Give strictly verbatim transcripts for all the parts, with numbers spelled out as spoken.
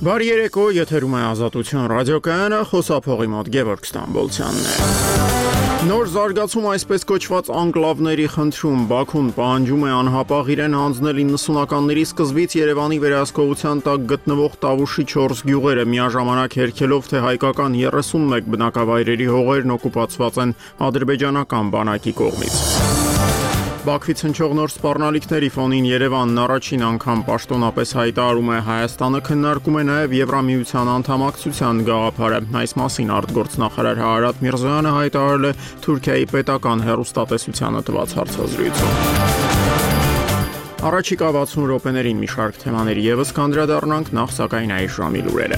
Բարի երեկո, եթերում է Ազատություն ռադիոկայանը, խոսափողի մոտ Գևորգ Ստամբոլցյանն է։ Նոր զարգացում այսպես կոչված անկլավների խնդրում Բաքուն պահանջում է անհապաղ իրեն հանձնել իննսունականների սկզբից Երևանի վերահսկողության տակ գտնվող Տավուշի չորս գյուղերը, միաժամանակ հերքելով, թե հայկական երեսունմեկ բնակավայրերի հողերն օկուպացված են ադրբեջանական բանակի կողմից։ Բաքվից հնչող նոր սպառնալիքների ֆոնին Երևանն առաջին անգամ պաշտոնապես հայտարարում է Հայաստանը քննարկում է նաև Եվրամիության անդամակցության գաղափարը։ Այս մասին արտգործնախարար Հարարատ Միրզոյանը հայտարարել է Թուրքիայի պետական հեռուստատեսությանը տված հարցազրույցում։ Առաջիկա վաթսուն րոպեներին մի շարք թեմաների ևս կանդրադառնանք, նախ սակայն այս ժամի լուրերը։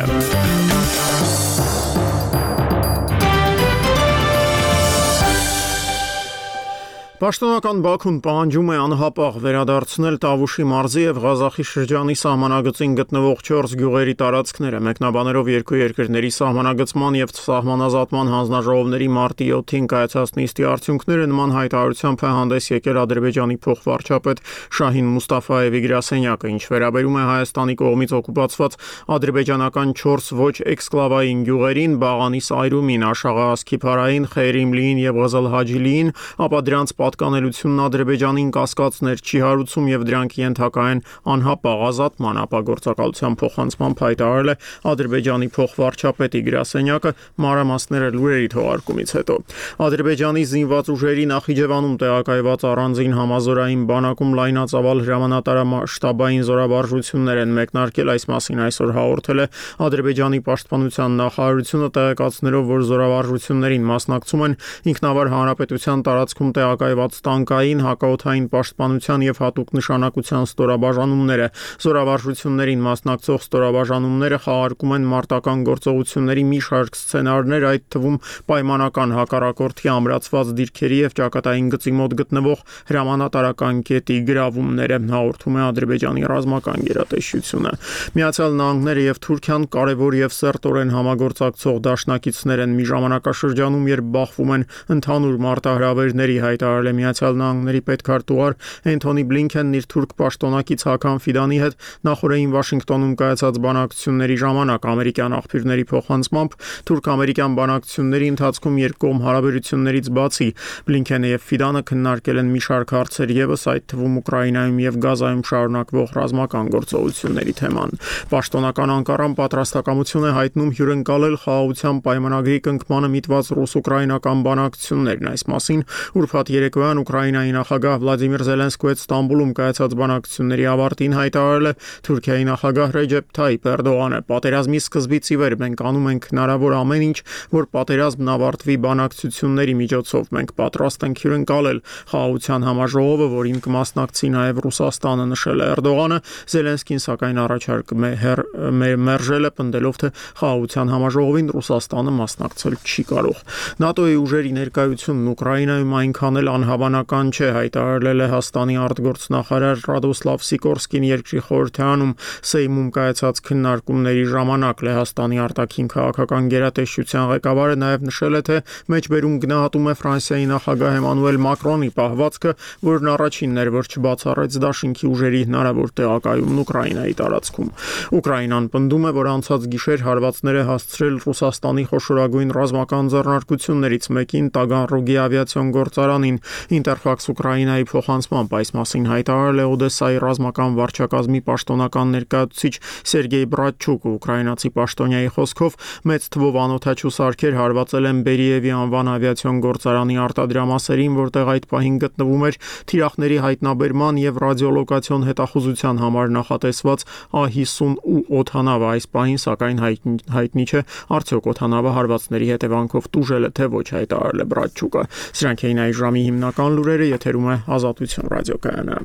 Պաշտոնական Բաքուն պահանջում է անհապաղ վերադարձնել Տավուշի մարզի եւ Ղազախի շրջանի սահմանագծին գտնվող չորս գյուղերի տարածքները։ Մեկնաբանելով երկու երկրների սահմանագծման եւ սահմանազատման հանձնաժողովների մարտի յոթին կայացած նիստի արդյունքները նման հայտարարությամբ է հանդես եկել Ադրբեջանի փոխվարչապետ Շահին Մուստաֆաևի գրասենյակը, ինչ վերաբերում է Հայաստանի կողմից օկուպացված ադրբեջանական չորս ոչ էքսկլավային գյուղերին՝ Բաղանի Սայրումին, Աշաղահասքի Փարային, Խեյրիմլիին եւ Ղազալհաջիլիին, ապա դրանց պատկանելությունն Ադրբեջանին կասկածներ չի հարուցում եւ դրանք ենթակա են անհապաղ ազատման ապագործակալության փոխանցման հայտարարել է Ադրբեջանի փոխվարչապետի գրասենյակը մանրամասները լուրերի թողարկումից հետո։ Ադրբեջանի զինված ուժերի Նախիջևանում տեղակայված առանձին համազորային բանակում լայնածավալ հրամանատարամասշտաբային զորավարժություններ են մեկնարկել, այս մասին այսօր հաղորդել է Ադրբեջանի պաշտպանության նախարարությունը, տեղեկացնելով, որ զորավարժություններին մասնակցում են ինքնավար հանրապետության տարածքում տեղակայված տանկային, հակաօդային պաշտպանության եւ հատուկ նշանակության ստորաբաժանումները։ Զորավարժություններին մասնակցող ստորաբաժանումները խաղարկում են մարտական գործողությունների մի շարք սցենարներ, այդ թվում պայմանական հակառակորդի ամրացված դիրքերի եւ ճակատային գծի մոտ գտնվող հրամանատարական կետի գրավումները, հաղորդում է Ադրբեջանի ռազմական գերատեսչությունը։ Միացյալ Նահանգները եւ Թուրքիան կարևոր եւ սերտորեն համագործակցող դաշնակիցներ են մի ժամանակաշրջանում, երբ բախվում են ընդհանուր մարտահրավերների, հայտարարել է Միացյալ Նահանգների պետքարտուղար Էնթոնի Բլինքենն իր թուրք պաշտոնակից Հական Ֆիդանի հետ նախորդին Վաշինգտոնում կայացած բանակցությունների ժամանակ։ Ամերիկյան աղբյուրների փոխանցմամբ թուրք-ամերիկյան բանակցությունների ընթացքում երկկողմ հարաբերություններից բացի Բլինքենը եւ Ֆիդանը քննարկել են մի շարք հարցեր ևս, այդ թվում Ուկրաինայում եւ Գազայում շարունակվող ռազմական գործողությունների թեման։ Պաշտոնական Անկարան պատրաստակամություն է հայտնում հյուրընկալել խաղաղության պայմանագրի կնքմանը միտված ռուս-ուկրաինական բանակցություններն։ Այս մասին ուրբաթ երեկոյան Ուկրաինայի նախագահ Վլադիմիր Զելենսկին Ստամբուլում կայացած բանակցությունների ավարտին հայտարարել է Թուրքիայի նախագահ Ռեջեփ Թայիփ Էրդողանը։ Պատերազմի սկզբից ի վեր մենք անում ենք հնարավոր ամեն ինչ, որ պատերազմն ավարտվի բանակցությունների միջոցով։ Մենք պատրաստ ենք հյուրընկալել խաղաղության համաժողովը, որին կմասնակցի նաև Ռուսաստանը, նշել է Էրդողանը։ Զելենսկին սակայն առաջարկում է մերժել է, պնդելով, թե խաղաղության համաժողովին Ռուսաստանը մասնակցել չի կարող։ ՆԱՏՕ-ի ուժերի ներկայությունն Ուկրաինայում այնքան էլ անհավանական չէ, հայտարարել է Լեհաստանի արտգործնախարար Ռադոսլավ Սիկորսկին երկրի խորհրդարանում Սեյմում կայացած քննարկումների ժամանակ։ Լեհաստանի արտաքին քաղաքական գերատեսչության ղեկավարը նաև նշել է, թե մեջբերում գնահատում է Ֆրանսիայի նախագահ Էմանուել Մակրոնի պահվածքը, որն առաջինն էր, որ չբացառեց դաշինքի ուժերի հնարավոր տեղակայումն Ուկրաինայի տարածքում։ Ուկրաինան պնդում է, որ անցած գիշեր հարվածներ է հասցրել Ռուսաստանի խոշորագույն ռազմական ձեռնարկություններից մեկին՝ Տագանրոգի ավիացիոն գործարանին։ Ինտերֆաքս Ուկրաինայի փոխանցմամբ այս մասին հայտարարել է Օդեսայի ռազմական վարչակազմի պաշտոնական ներկայացուցիչ Սերգեյ Բրատչուկը։ Ուկրաինացի պաշտոնյայի խոսքով մեծ թվով անօդաչու սարքեր հարվածել են Բերիևի անվան ավիացիոն գործարանի արտադրամասերին, որտեղ այդ պահին գտնվում էր թիրախների հայտնաբերման եւ ռադիոլոկացիոն հետախուզության համար նախատեսված Ա հիսուն օդանավը։ Այս պահին սակայն հայտնի չէ, արդյոք օդանավը հարվածների հետևանքով տուժել է թե ոչ, հայտարարել է Բրատչուկը։ Սրանք էին այս ժամի հիմնական լուրերը, եթերում է Ազատություն ռադիոկայանը։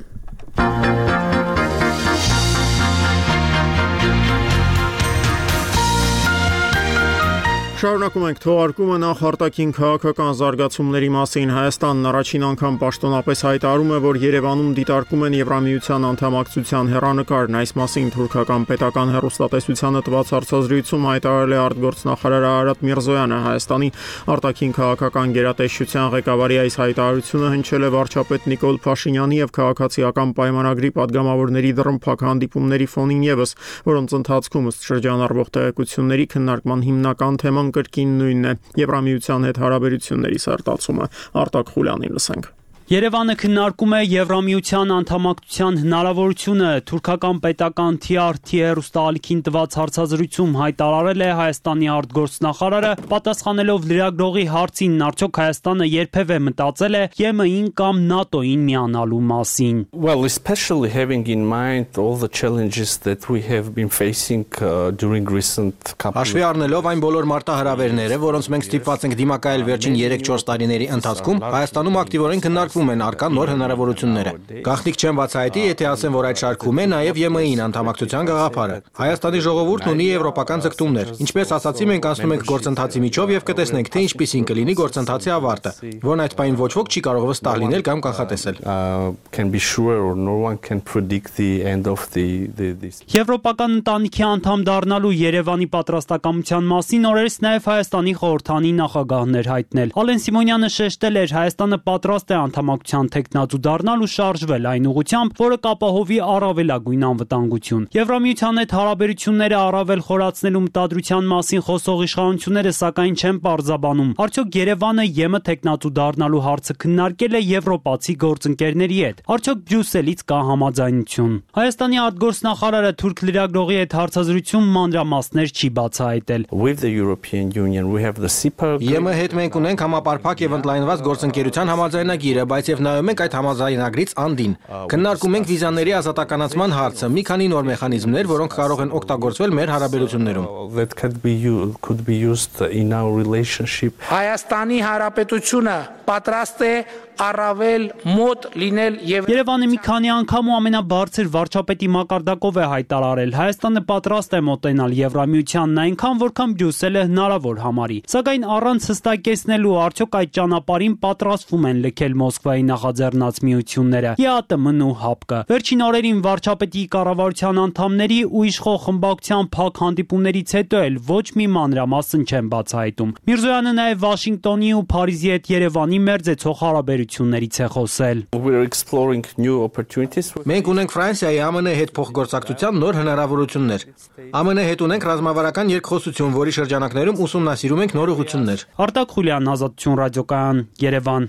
Շարունակում ենք թողարկումը նախ արտաքին քաղաքական զարգացումների մասին Հայաստանն առաջին անգամ պաշտոնապես հայտարարում է, որ Երևանում դիտարկում են Եվրամիության անդամակցության հեռանկարն, այս մասին թուրքական պետական հեռուստատեսությանը տված հարցազրույցում հայտարարել է արտգործնախարար Արարատ Միրզոյանը։ Հայաստանի արտաքին քաղաքական գերատեսչության ղեկավարի այս հայտարարությունը հնչել է վարչապետ Նիկոլ Փաշինյանի եւ քաղաքացիական պայմանագրի падգամավորների դռնփակ հանդիպումների ֆոնին եւս, որոնց ընթացքում ըստ շրջանառվող տեղեկությունների քննարկման հիմնական թեման կրկին նույնն է՝ Եվրամիության հետ հարաբերությունների սերտացումը։ Արտակ Խուլյանին լսենք։ Երևանը քննարկում է Եվրամիության անդամակցության հնարավորությունը։ Թուրքական պետական Թի Ար Թի հեռուստաալիքին տված հարցազրույցում հայտարարել է Հայաստանի արտգործնախարարը, պատասխանելով լրագրողի հարցին, արդյոք Հայաստանը երբևէ մտածել է Ե Մ Ին կամ ՆԱՏՕ-ին միանալու մասին։ Well, especially having in mind all the challenges that we have been facing uh, during recent couple. Հաշվի առնելով այն բոլոր մարտահրավերները, որոնց մենք ստիպված ենք դիմակայել վերջին երեք-չորս տարիների ընթացքում, Հայաստանում ակտիվորեն քննարկվում են արկա նոր հնարավորությունները։ Գաղտնիք չեմ բացահայտի, եթե ասեմ, որ այդ շարքում է նաև Ե Մ Ին անդամակցության գաղափարը։ Հայաստանի ժողովուրդն ունի եվրոպական ձգտումներ։ Ինչպես ասացի, մենք անցնում ենք գործընթացի միջով եւ կտեսնենք, թե ինչպիսին կլինի գործընթացի ավարտը, որն այդ պայն ոչ ոք չի կարող վստահ լինել կամ կանխատեսել։ Can be sure or no one can predict the end of the this. Եվրոպական ընտանիքի անդամ դառնալու Երևանի պատրաստակամության մասին օրերս նաև Հայաստանի խորհրդանի նախագահն էր հայտնել։ Ալեն Սիմոնյանը շեշտել էր, Հայաստանը պատրաստ է անդամակցության թեկնածու դառնալ ու շարժվել այն ուղղությամբ, որը կապահովի առավելագույն անվտանգություն։ Եվրամիության հետ հարաբերությունները առավել խորացնելու մտադրության մասին խոսող իշխանությունները սակայն չեն պարզաբանում, արդյոք Երևանը Ե Մ թեկնածու դառնալու հարցը քննարկել է եվրոպացի գործընկերների հետ, արդյոք Բրյուսելից կա համաձայնություն։ Հայաստանի արտգործնախարարը թուրք լրագրողի հետ հարցազրույցում մանրամասներ չի բացահայտել։ With the European Union we have the S I P A. Ե Մ հետ մենք ունենք համապարփակ եւ ընդլայնված գործընկերության համաձայնագիրը, բայց եւ նայում ենք այդ համաձայնագրից անդին։ Քննարկում ենք վիզաների ազատականացման հարցը, մի քանի նոր մեխանիզմներ, որոնք կարող են օգտագործվել մեր հարաբերություններում։ That could be you could be used in our relationship. Հայաստանի Հանրապետությունը պատրաստ է առավել մոտ լինել եւ Երևանը մի քանի անգամ ու ամենաբարձր վարչապետի մակարդակով է հայտարարել, Հայաստանը պատրաստ է մոտենալ Եվրամիությանն այնքան, որքան Բրյուսելը հնարավոր համարի։ Սակայն առանց հստակեցնելու, արդյոք այդ ճանապարհին պատրաստվում են լքել Մոսկվայի նախաձեռնած միությունները՝ Ե Ա Տը Մ-ն ու Հ Ա Պ Կ-ը։ Վերջին օրերին վարչապետի կառավարության անդամների ու իշխող խմբակցության փակ հանդիպումներից հետո էլ ոչ մի մանրամասն չեն բացահայտում։ Միրզոյանը նաև Վաշինգտոնի ու Փարիզի հետ Երևանի մերձեցող հարաբերություններից է խոսել։ We're exploring new opportunities. Մենք ունենք Ֆրանսիայի Ա Մ Ն հետ փոխգործակցության նոր հնարավորություններ։ Ա Մ Ն հետ ունենք ռազմավարական երկխոսություն, որի շրջանակներում ուսումնասիրում ենք նոր ուղղություններ։ Արտակ Խուլյան, Ազատություն ռադիոկայան, Երևան։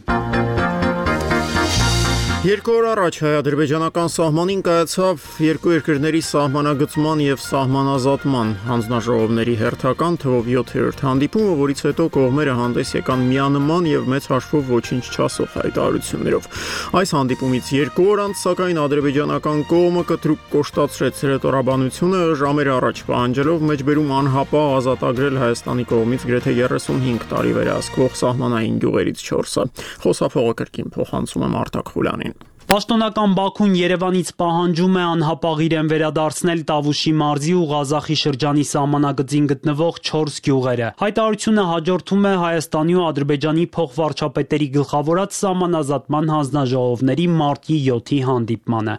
Երկու օր առաջ հայ-ադրբեջանական սահմանին կայացավ երկու երկրների սահմանագծման եւ սահմանազատման հանձնաժողովների հերթական թվով յոթերորդ հանդիպումը, որից հետո կողմերը հանդես եկան միանման եւ մեծ հաշվով ոչինչ չասող հայտարարություններով։ Այս հանդիպումից երկու օր անց, սակայն ադրբեջանական կողմը կտրուկ կոշտացրեց հրետորաբանությունը, ժամեր առաջ պահանջելով մեջբերում անհապաղ ազատագրել Հայաստանի կողմից գրեթե երեսունհինգ տարի վերահսկվող սահմանային գյուղերից չորսը։ Խոսափողը կրկին փոխանցում եմ Արտակ Խուլյանին։ Պաշտոնական Բաքուն Երևանից պահանջում է անհապաղ իրեն վերադարձնել Տավուշի մարզի ու Ղազախի շրջանի սահմանագծին գտնվող չորս գյուղերը։ Հայտարարությունը հաջորդում է Հայաստանի ու Ադրբեջանի փոխվարչապետերի գլխավորած սահմանազատման հանձնաժողովների մարտի յոթի հանդիպմանը։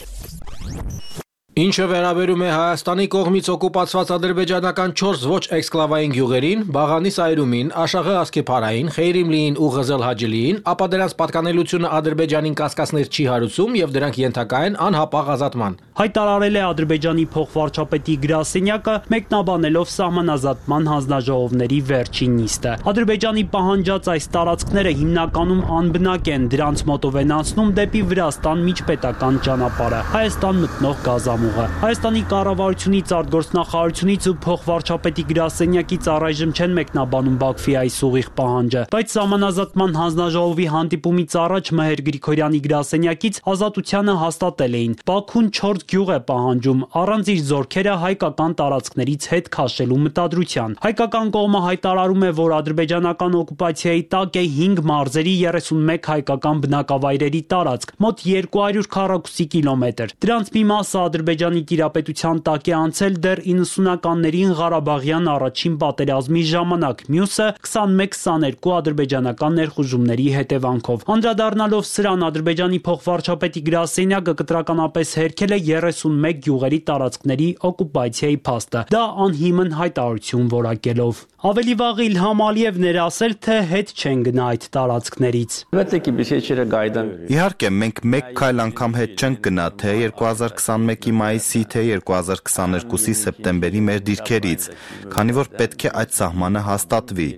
Ինչը վերաբերում է Հայաստանի կողմից օկուպացված ադրբեջանական չորս ոչ էքսկլավային գյուղերին, Բաղանի Սայրումին, Աշաղի Ասկեփարային, Խեյրիմլիին ու Ղզել Հաջլիին, ապա դրանց պատկանելությունը Ադրբեջանին կասկածներ չի հարուցում եւ դրանք ենթակա են անհապաղ ազատման։ Հայտարարել է Ադրբեջանի փոխվարչապետի գրասենյակը, մեկնաբանելով սահմանազատման հանձնաժողովների վերջին նիստը։ Ադրբեջանի պահանջած այս տարածքները հիմնականում անբնակ են, դրանց մոտով են անցնում դեպի Վրաստան միջպետական ճանապարհը, Հայաստան մտնող գազամուղը։ Հայաստանի կառավարությունից, արտգործնախարարությունից ու փոխվարչապետի գրասենյակից առայժմ չեն մեկնաբանում Բաքվի այս ուղիղ պահանջը, բայց սահմանազատման հանձնաժողովի հանդիպումից առաջ Մհեր Գրիգորյանի գրասենյակից Ազատությանը հաստատել էին, Բաքուն չորս գյուղ է պահանջում առանց իր զորքերը հայկական տարածքներից հետ քաշելու մտադրության։ Հայկական կողմը հայտարարում է, որ ադրբեջանական օկուպացիայի տակ է հինգ մարզերի երեսունմեկ հայկական բնակավայրերի տարածք, մոտ երկու հարյուր քառակուսի կիլոմետր։ Դրանց մի մասը Ադրբեջանի տիրապետության տակ է անցել դեռ իննսունականներին Ղարաբաղյան առաջին պատերազմի ժամանակ, մյուսը քսանմեկ քսաներկու ադրբեջանական ներխուժումների հետևանքով։ Անդրադառնալով սրան, Ադրբեջանի փոխվարչապետի գրասենյակը կտրականապես հերքել է երեսունմեկ գյուղերի տարածքների օկուպացիայի փաստը, դա անհիմն հայտարարություն որակելով։ Ավելի վաղ Իլհամ Ալիևն էր ասել, թե հետ չեն գնա այդ տարածքներից։ Իհարկե, մենք մեկ քայլ անգամ հետ չենք գնա, թե երկու հազար քսանմեկի մայիսի, թե երկու հազար քսաներկուսի սեպտեմբերի մեր դիրքերից, քանի որ պետք է այդ սահմանը հաստատվի։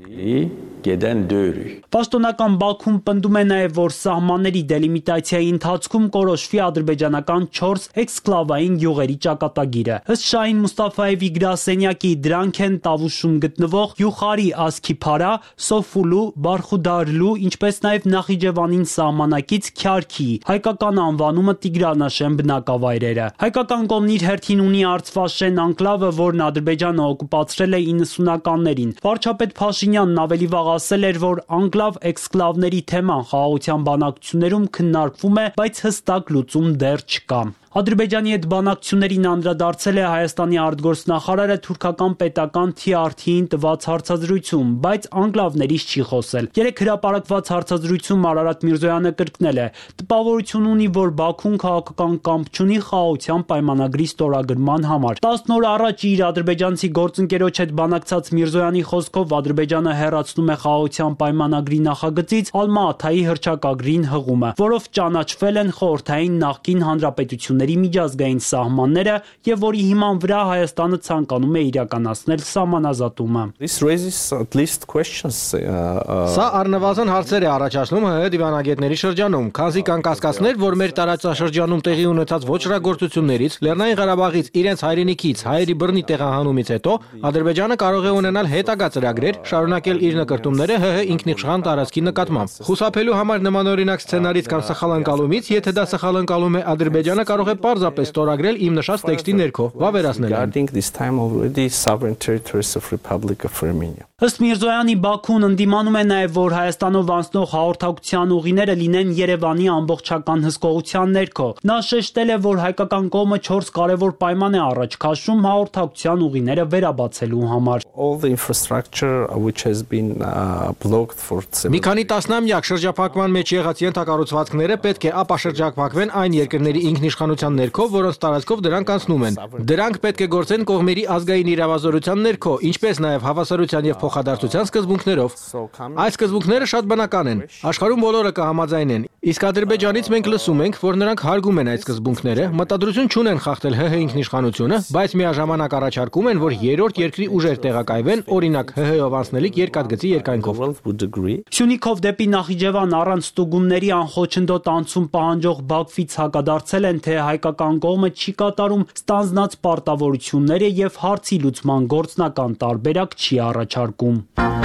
Պաշտոնական Բաքուն պնդում է նաև, որ սահմանների դելիմիտացիայի ընթացքում կորոշվի ադրբեջանական չորս էքսկլավային գյուղերի ճակատագիրը։ Ըստ Շահին Մուստաֆայևի գրասենյակի, դրանք են Տավուշում գտնվող Յուխարի Ասքիփարա, Սոֆուլու, Բարխուդարլու, ինչպես նաև Նախիջևանին սահմանակից Քյարքի, հայկական անվանումը Տիգրանաշեն բնակավայրերը։ Հայկական կողմն իր հերթին ունի Արցվաշեն անկլավը, որն Ադրբեջանը օկուպացրել է իննսունականներին։ Վարչապետ Փաշինյանն ավելի վաղ ասել էր, որ անկլավ-էքսկլավների թեման խաղաղության բանակցություններում քննարկվում է, բայց հստակ լուծում դեռ չկա։ Ադրբեջանի հետ բանակցություններին անդրադարձել է Հայաստանի արտգործնախարարը թուրքական պետական T R T-ին տված հարցազրույցում, բայց անկլավներից չի խոսել։ Երեք հրապարակված հարցազրույցում Արարատ Միրզոյանը կրկնել է. տպավորություն ունի, որ Բաքուն քաղաքական կամք չունի խաղաղության պայմանագրի ստորագրման համար։ տասն օր առաջ իր ադրբեջանցի գործընկերոջ հետ բանակցած Միրզոյանի խոսքով Ադրբեջանը հեռացնում է խաղաղության պայմանագրի նախագծից Ալմա-Աթայի հռչակագրին հղումը, որով ճանաչվել են խորհրդային նախկին հանրապետություն միջազգային սահմանները եւ որի հիման վրա Հայաստանը ցանկանում է իրականացնել սահմանազատումը։ Սա առնվազն հարցեր է առաջացնում ՀՀ դիվանագետների շրջանում, քանզի կան կասկածներ, որ մեր տարածաշրջանում տեղի ունեցած ոչռագործություններից, Լեռնային Ղարաբաղից իրենց հայրենիքից հայերի բռնի տեղահանումից հետո Ադրբեջանը կարող է ունենալ հետագա ծրագրեր, շարունակել իր նկրտումները ՀՀ ինքնիշխան տարածքի նկատմամբ։ Խուսափելու համար նմանօրինակ սցենարից կամ սխալ ընկալումից, եթե դա սխալ ընկալում է, Ադրբեջանը կարող է պարզապես ստորագրել իմ նշած տեքստի ներքո, վավերացնել այն։ Ըստ Միրզոյանի, Բաքուն ընդդիմանում է նաև, որ Հայաստանով անցնող հաղորդակցության ուղիները լինեն Երևանի ամբողջական հսկողության ներքո։ Նա շեշտել է, որ հայկական կողմը չորս կարևոր պայման է առաջ քաշում հաղորդակցության ուղիները վերաբացելու համար։ Մի քանի տասնամյակ շրջափակման մեջ եղած ենթակառուցվածքները պետք է ապաշրջափակվեն այն երկրների ինքնիշխանության ներքո, որոնց տարածքով դրանք անցնում են։ Դրանք պետք է գործեն կողմերի ազգային իրավազորության ներքո, ինչպես նաև հավասարության եւ փոխադարձության սկզբունքներով։ Այս սկզբունքները շատ բնական են։ Աշխարհում բոլորը կհամաձայնեն։ Իսկ Ադրբեջանից մենք լսում ենք, որ նրանք հարգում են այդ սկզբունքները, մտադրություն չունեն խախտել ՀՀ ինքնիշխանությունը, բայց միաժամանակ առաջարկում են, որ երրորդ երկրի ուժեր տեղակայվեն, օրինակ ՀՀ-ով անցնելիք երկաթգծի երկայնքով։ Սյունիքով դեպի Նախիջևան առանց ստուգումների անխոչնդոտ անցում պահանջող Բաքվից հակադարձել են, թե հայկական կողմը չի կատարում ստանձնած պարտավորությունները եւ հարցի լուծման գործնական տարբերակ չի առաջարկում։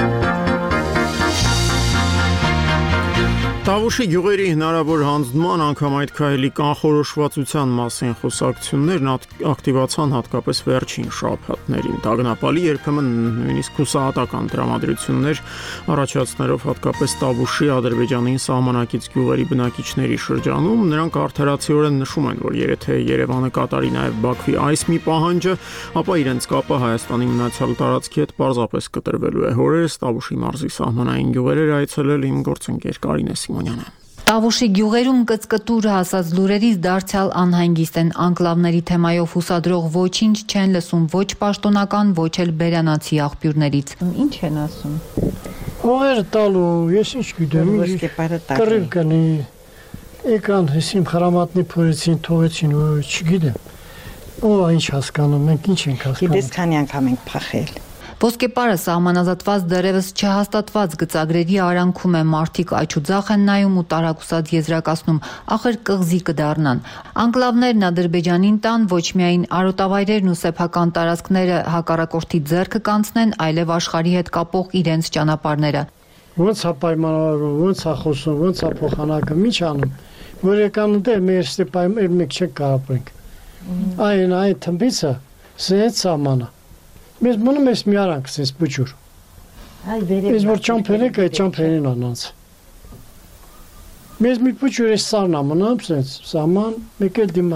Տավուշի գյուղերի հնարավոր հանձնման անգամ այդ քայլի կանխորոշվածության մասին խոսակցություններն ակտիվացան հատկապես վերջին շաբաթներին։ Տագնապալի երբեմն նույնիսկ հուսահատական տրամադրություններ առաջացնելով հատկապես Տավուշի Ադրբեջանին սահմանակից գյուղերի բնակիչների շրջանում, նրանք արդարացիորեն նշում են, որ եթե Երևանը կատարի նաև Բաքվի այս մի պահանջը, ապա իրենց կապը Հայաստանի մնացյալ տարածքի հետ պարզապես կտրվելու է։ Հորերս Տավուշի մարզի սահմանային գյուղեր այցելել իմ գործընկեր Կարինե Սիմոնյանը։ Տավուշի գյուղերում կծկտուր հասած լուրերից դարձյալ անհանգիստ են անկլավների թեմայով հուսադրող ոչինչ չեն լսում ոչ պաշտոնական, ոչ էլ բերանացի աղբյուրներից։ Ինչ են ասում։ Ողերը տալու, ես ինչ գիտեմ, կռիվ կնի, եկան հեսիմ խրամատնի փորեցին, թողեցին, չգիտեմ։ Ո՞վ ինչ հասկանում, մենք ինչ ենք հասկանում։ Գիտես քանի անգամ ենք փախել։ Ոսկեպարը սահմանազատված դեռևս չհաստատված գծագրերի արանքում է, մարդիկ աչուձախ են նայում ու տարակուսած եզրակացնում, ախր կղզի կդառնան։ Անկլավներն Ադրբեջանին տան, ոչ միայն արոտավայրերն ու սեփական տարածքները հակառակորդի ձեռքը կանցնեն, այլև աշխարհի հետ կապող իրենց ճանապարհները։ Ոնց է պայմանավորվում, ոնց է խոսում, ոնց է փոխանակում, ինչ անում։ Որ եկան դե մեր ստեպայում մեկ չեք կարապենք։ Այն այդ թմբիցը սենց սահմանը։ Մեզ մնում ես մի արանք, սենց բուջուր։ Ես որ ճամփեն եք, այդ ճամփերին անանց։ Մեզ մի բուջուր ես սարնա մնում, սենց, սահման, մեկ էլ դիմացի։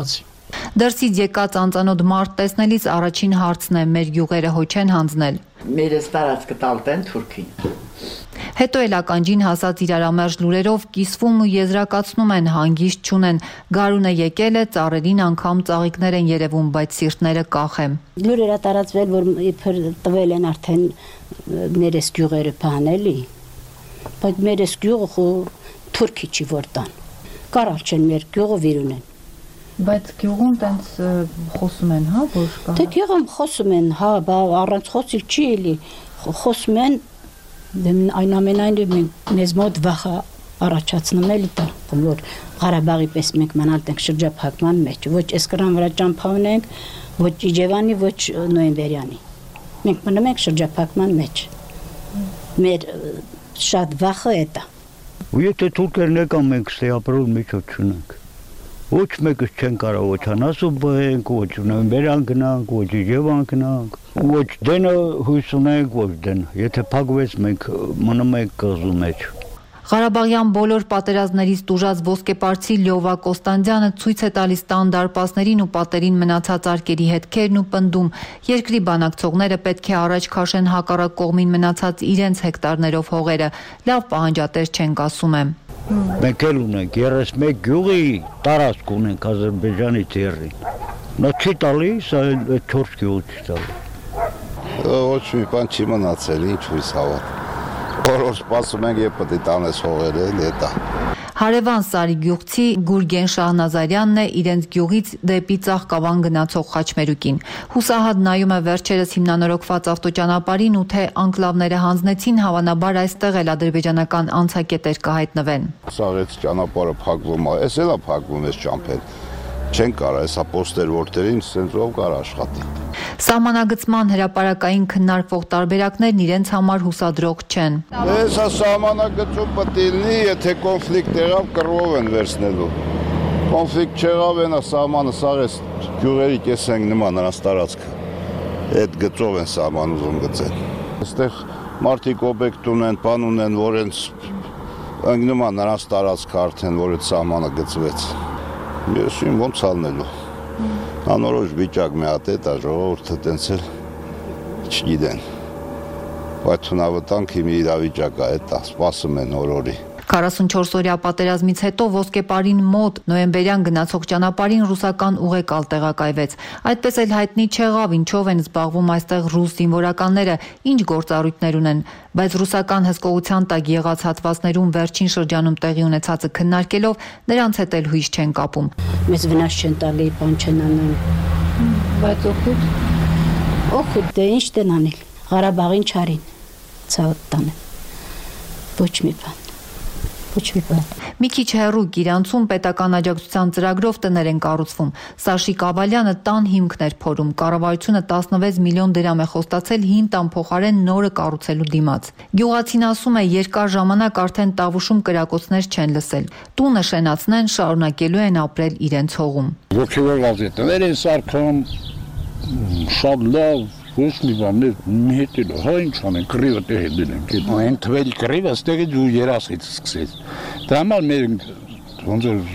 Դրսից եկած անծանոթ մարդ տեսնելիս առաջին հարցն է՝ մեր գյուղերը հո չեն հանձնել։ Մեր ստարածքը տալտ են Թուրքին։ Հետո էլ ականջին հասած իրարամերժ լուրերով կիսվում ու եզրակացնում են, հանգիստ չունեն։ Գարունը եկել է, ծառերին անգամ ծաղիկներ են երևում, բայց սիրտները կախ է։ Լուրերը տարածվել, որ իբր տվել են արդեն մերես գյուղերը բանելի, բայց մերես գյուղը Թուրքի չի որ տան։ Կարալ չեն մեր գյուղը վիրուն են։ Բայց գյուղում տենց խոսում են, հա, որ կա։ Դե գյուղում խոսում են, հա, բա առանց խոսիլ չի էլի։ Խոսում են, այն ամենայն մեզ մոտ վախը առաջացնում էլի տա, որ Ղարաբաղի պես մենք մնալ ենք շրջափակման մեջ, ոչ Էսկրան վրա ճամփան ենք, ոչ Իջևանի, ոչ Նոյեմբերյանի։ Մենք մնում ենք շրջափակման մեջ։ Մեր շատ վախը է դա։ Ու եթե թուրքերն եկան, մենք ստե ապրում միջոց չունենք։ Ոչ մեկս չեն կարող ոչ անասու բենք, ոչ Նոյեմբերյան գնանք, ոչ Իջևան գնանք, ոչ դենը հույս ունենք, ոչ դեն։ Եթե փակվեց, մենք մնում ենք կղզու մեջ։ Ղարաբաղյան բոլոր պատերազմներից տուժած ոսկեպարծի Լյովա Կոստանդյանը ցույց է տալիս տան դարպասներին ու պատերին մնացած արկերի հետքերն ու պնդում. երկրի բանակցողները պետք է առաջ քաշեն հակառակ կողմին մնացած իրենց հեկտարներով հողերը, լավ պահանջատեր չենք ասում է։ Մենք էլ ունենք երեսմեկ գյուղի տարածք ունենք Ադրբեջանի թերին։ Նա չի տալիս, այլ չորս գյուղ չի տալի։ Ոչ մի բան չի մնացել, ինչ հույս հավատ։ Որ սպասում ենք, երբ պետք է տանես հողերը, հետա։ Հարևան Սարի գյուղցի Գուրգեն Շահնազարյանն է իրենց գյուղից դեպի Ծաղկավան գնացող խաչմերուկին։ Հուսահատ նայում է վերջերս հիմնանորոգված ավտոճանապարհին ու թե անկլավները հանձնեցին, հավանաբար այստեղ էլ ադրբեջանական անցակետեր կհայտնվեն։ Սաղեց ճանապարհը փակվում է, էս էլ է փակվում էս ճամփեն։ Չեն կարա, հեսա պոստեր որտերին սենսով կար աշխատի։ Սահմանագծման հրապարակային քննարկվող տարբերակներն իրենց համար հուսադրող չեն։ Հեսա սահմանագծում պետք է լինի, եթե կոնֆլիկտ եղավ, կռվով են վերցնելու։ Կոնֆլիկտ չեղավ, ենա սահմանը սաղես գյուղերի կեսենք նման նրանց տարածքը։ Այդ գծով են սահման ուզում գծել։ Այստեղ մարդիկ օբյեկտ ունեն, բան ունեն, որ հենց ընկնում է նրանց տարածքը արդեն, որ այդ սահմանը գծվեց։ Ես իմ ոնց ալնելու։ Անորոշ վիճակ մի հատ է, դա ժողովուրդը տենց էլ չգիտեն։ Բայց հնավտանք իմ իրավիճակ է, դա սպասում են օրորի։ քառասունչորս օրյա պատերազմից հետո ոսկեպարին մոտ նոյեմբերյան գնացող ճանապարհին ռուսական ուղեկալ տեղակայվեց։ Այդպես էլ հայտնի չեղավ ինչով են զբաղվում այստեղ ռուս զինվորականները, ինչ գործառույթներ ունեն, բայց ռուսական հսկողության տակ եղած հատվածներում վերջին շրջանում տեղի ունեցածը քննարկելով նրանց հետ էլ հույս չեն կապում։ Մեզ վնաս չեն տալի, բան չեն անում։ Բայց օգուտ։ Օգուտ դե ինչ դեն անել։ Ղարաբաղին չարին։ Ցավոտ տանը։ Ոչ մի բան։ Մի քիչ հեռու Գիրանցում պետական աջակցության ծրագրով տներ են կառուցվում։ Սաշիկ Ավալյանը տան հիմքն էր փորում։ Կառավարությունը տասնվեց միլիոն դրամ է խոստացել հին տան փոխարեն նորը կառուցելու դիմաց։ Գյուղացին ասում է, երկար ժամանակ արդեն Տավուշում կրակոցներ չեն լսել։ Տունը շենացնեն, շարունակելու են ապրել իրենց հողում։ Ոգևորված է, տներ են սարքում, շատ լավ ոչ մի բան մի հետել, հա ինչ անեն, կռիվը տեղ հետել ենք, այն թվելի կռիվը ստեղի դու երասից սկսեց, դա համար մեր ոնց որ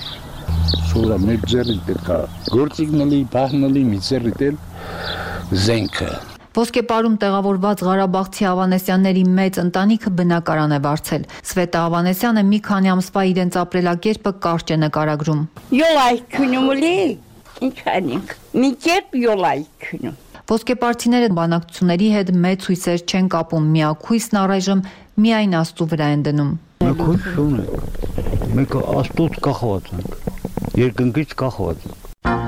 սուրա մեր ձերիտ պետք է գործիգնելի, բահնելի մի ձերիտ էլ զենքը։ Ոսկեպարում տեղավորված Ղարաբաղցի Ավանեսյանների մեծ ընտանիքը բնակարան է վարձել։ Սվետա Ավանեսյանը մի քանի ամսվա իրենց ապրելակերպը կարճ է նկարագրում։ Յոլայ քնում լի, ինչ անենք, մի կերպ յոլայ քնում։ Ոսկեպարցիները բանակցությունների հետ մեծ հույսեր չեն կապում, միակույսն առայժմ միայն Աստծու վրա են դնում։ Մենք հույս չունենք, մենք Աստծուց կախված ենք, երկնքից կախված ենք։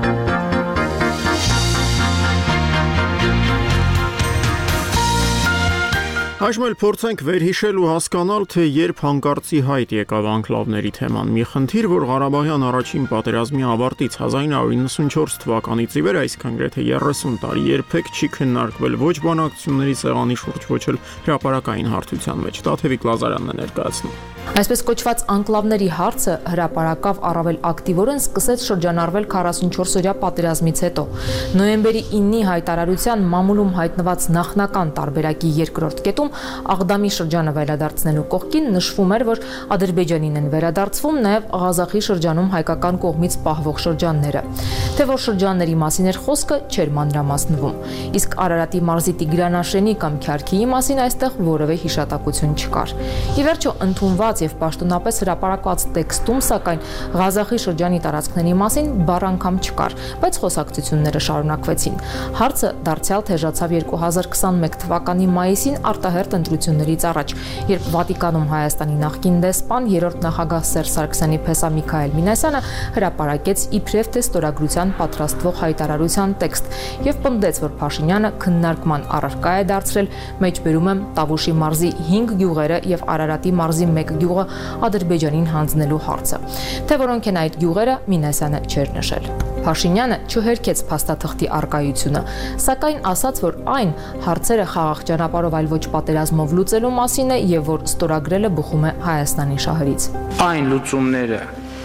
Այժմ էլ փորձենք վերհիշել ու հասկանալ, թե երբ հանկարծի հայտ եկավ անկլավների թեման։ Մի խնդիր, որ Ղարաբաղյան առաջին պատերազմի ավարտից հազար ինը հարյուր իննսունչորս թվականից ի վեր, այսքան գրեթե երեսուն տարի երբեք չի քննարկվել ոչ բանակցությունների սեղանի շուրջ, ոչ էլ հրապարակային հարթության մեջ։ Տաթևիկ Լազարյանն է ներկայացնում։ Այսպես կոչված անկլավների հարցը հրապարակավ առավել ակտիվորեն սկսեց շրջանառվել քառասունչորս օրյա պատերազմից հետո։ Նոյեմբերի իննի հայտարարության մամուլում հայտնված նախնական տարբերակի երկրորդ կետում Աղդամի շրջանը վերադարձնելու կողքին նշվում էր, որ Ադրբեջանին են վերադարձվում նաև Ղազախի շրջանում հայկական կողմից պահվող շրջանները։ Թե որ շրջանների մասին էր խոսքը, չէր մանրամասնվում։ Իսկ Արարատի մարզի Տիգրանաշենի կամ Քյարքիի մասին այստեղ որևէ հիշատակություն չկար։ Ի վերջո ընդունված եւ պաշտոնապես հրապարակված տեքստում, սակայն Ղազախի շրջանի տարածքների մասին բառ անգամ չկար, բայց խոսակցությունները շարունակվեցին։ Հարցը դարձյալ թեժացավ երկու հազար քսանմեկ թվականի մայիսին արտահերթ ընտրություններից առաջ, երբ Վատիկանում Հայաստանի նախկին դեսպան երրորդ նախագահ Սերժ Սարգսյանի փեսա Միքայել Մինասյանը հրապարակեց իբրև թե ստորագրության պատրաստվող հայտարարության տեքստ եւ պնդեց, որ Փաշինյանը քննարկման առարկա է դարձրել մեջբերում եմ Տավուշի մարզի հինգ գյուղերը եւ Արարատի մարզի մեկ գյուղը Ադրբեջանին հանձնելու հարցը։ Թե որոնք են այդ գյուղերը, Մինասյանը չէր նշել։ Փաշինյանը չհերքեց փաստաթղթի արկայությունը, սակայն ասաց, որ այն հարցերը խաղաղ ճանապարհով այլ ոչ պատերազմով լուծելու մասին է եւ որ ստորագրելը բխում է Հայաստանի շահերից։ Այն լուծումները,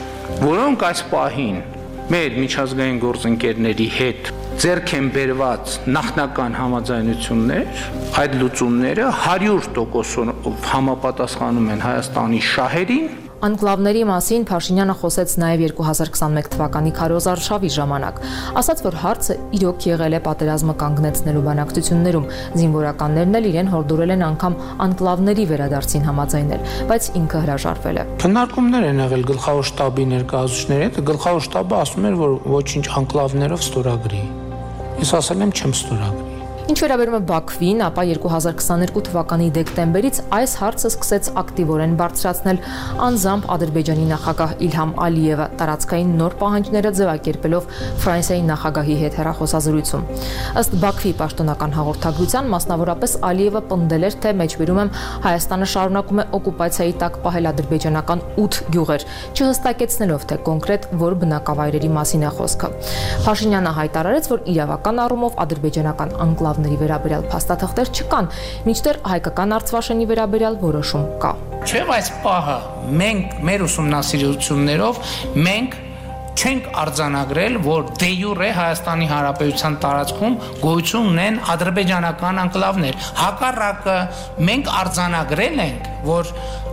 որոնք այս պահին մեր միջազգային գործընկերների հետ ձեռք են բերված նախնական համաձայնություններ, այդ լուծումները հարյուր տոկոսով համապատասխանում են Հայաստանի շահերին։ Անկլավների մասին Փաշինյանը խոսեց նաև երկու հազար քսանմեկ թվականի քարոզարշավի ժամանակ, ասաց, որ հարցը իրոք եղել է պատերազմը կանգնեցնելու բանակցություններում, զինվորականներն էլ իրեն հորդորել են անգամ անկլավների վերադարձին համաձայնել, բայց ինքը հրաժարվել է։ Քննարկումներ են եղել գլխավոր շտաբի ներկայացուցիչների հետ, գլխավոր շտաբը ասում էր, որ ոչինչ անկլավներով ստորագրի։ Ես ասել եմ չեմ ստորագրի։ Ինչ վերաբերում է Բաքվին, ապա երկու հազար քսաներկու թվականի դեկտեմբերից այս հարցը սկսեց ակտիվորեն բարձրացնել անձամբ Ադրբեջանի նախագահ Իլհամ Ալիևը տարածքային նոր պահանջները ձևակերպելով Ֆրանսիայի նախագահի հետ հեռախոսազրույցում։ Ըստ Բաքվի պաշտոնական հաղորդագրության, մասնավորապես Ալիևը պնդել էր, թե մեջբերում եմ Հայաստանը շարունակում է օկուպացիայի տակ պահել ադրբեջանական ութ գյուղեր, չհստակեցնելով, թե կոնկրետ որ բնակավայրերի մասին է խոսքը։ Փաշինյանը հայտարարեց, որ իրավական առումով ադրբեջանական անկլավ վերաբերյալ փաստաթղթեր չկան, մինչդեռ հայկական Արցվաշենի վերաբերյալ որոշում կա։ Չէ, այս պահը մենք մեր ուսումնասիրություններով մենք չենք արձանագրել, որ դե յուրե Հայաստանի Հանրապետության տարածքում գոյություն ունեն ադրբեջանական անկլավներ։ Հակառակը մենք արձանագրել ենք, որ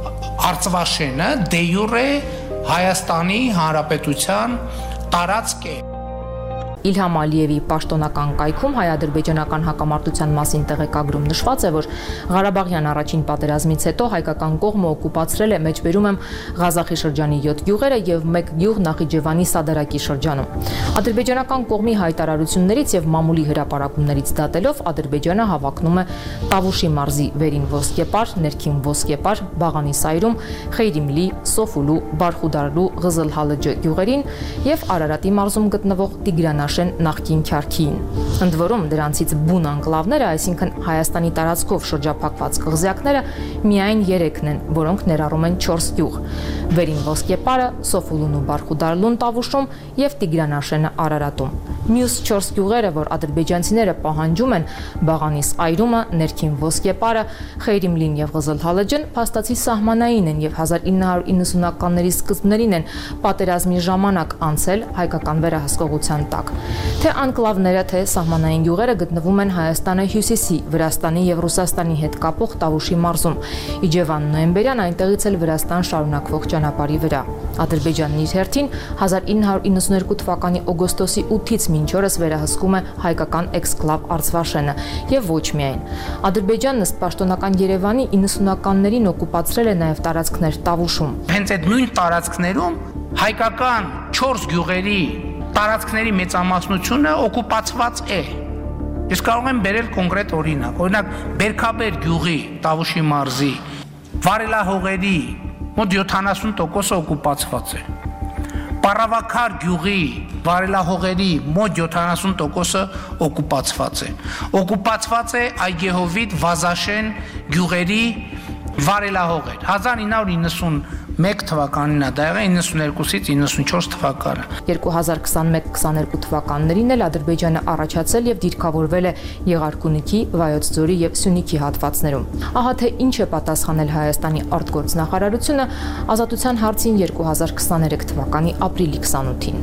Արցվաշենը դե յուրե Հայաստանի Հանրապետության տարածք է։ Իլհամ Ալիևի պաշտոնական կայքում հայ-ադրբեջանական հակամարտության մասին տեղեկագրում նշված է, որ Ղարաբաղյան առաջին պատերազմից հետո հայկական կողմը օկուպացրել է մեջբերում եմ Ղազախի շրջանի յոթ գյուղերը եւ մեկ գյուղ Նախիջևանի Սադարակի շրջանում։ Ադրբեջանական կողմի հայտարարություններից եւ մամուլի հրապարակումներից դատելով Ադրբեջանը հավակնում է Տավուշի մարզի վերին ոսկեպար, ներքին ոսկեպար, Բաղանի Սայրում, Խեյրիմլի, Սոֆուլու, Բարխուդարլու, Ղզլհալջը գյուղերին եւ Արարատի մարզում գտնվող Տիգրանաշ նախկին Քյարքիին։ Ընդ որում դրանցից բուն անկլավները, այսինքն Հայաստանի տարածքով շրջափակված կղզյակները միայն երեքն են, որոնք ներառում են չորս գյուղ՝ Վերին Ոսկեպարը, Սոֆուլուն ու Բարխուդարլուն Տավուշում եւ Տիգրանաշենը Արարատում։ Մյուս չորս գյուղերը, որ ադրբեջանցիները պահանջում են, Բաղանիս Այրումը, Ներքին Ոսկեպարը, Խեյրիմլին եւ Ղզլհալջն փաստացի սահմանային են եւ հազար ինը հարյուր իննսունականների սկզբներին են պատերազմի ժամանակ անցել հայկական վերահսկողության տակ։ Թե անկլավները, թե սահմանային գյուղերը գտնվում են Հայաստանի հյուսիսի, Վրաստանի եւ Ռուսաստանի հետ կապող Տավուշի մարզում։ Իջևան նոյեմբերյան այնտեղից էլ Վրաստան շարունակվող ճանապարհի վրա։ Ադրբեջանն իր հերթին հազար ինը հարյուր իննսուներկու թվականի օգոստոսի ութից մինչ օրս վերահսկում է հայկական էքսկլավ Արցվաշենը եւ ոչ միայն։ Ադրբեջանն ըստ պաշտոնական Երևանի իննսունականներին օկուպացրել է նաեւ տարածքներ Տավուշում։ Հենց այդ նույն տարածքներում հայկական չորս գյուղերի տարածքների մեծամասնությունը օկուպացված է։ Ես կարող եմ բերել կոնկրետ օրինակ։ Օրինակ Բերքաբեր գյուղի Տավուշի մարզի վարելահողերի մոտ յոթանասուն տոկոսը օկուպացված է։ Պարավաքար գյուղի վարելահողերի մոտ յոթանասուն տոկոսը օկուպացված է։ Օկուպացված է Այգեհովիտ, Վազաշեն գյուղերի վարելահողեր։ հազար ինը հարյուր իննսունմեկ թվականին է դա եղել, իննսուներկուսից իննսունչորս թվականը։ երկու հազար քսանմեկ քսաներկու թվականներին էլ Ադրբեջանը առաջացել եւ դիրքավորվել է Եղարքունիքի, Վայոց ձորի եւ Սյունիքի հատվածներում։ Ահա թե ինչ է պատասխանել Հայաստանի արտգործնախարարությունը ազատության հարցին երկու հազար քսաներեք թվականի ապրիլի քսանութին։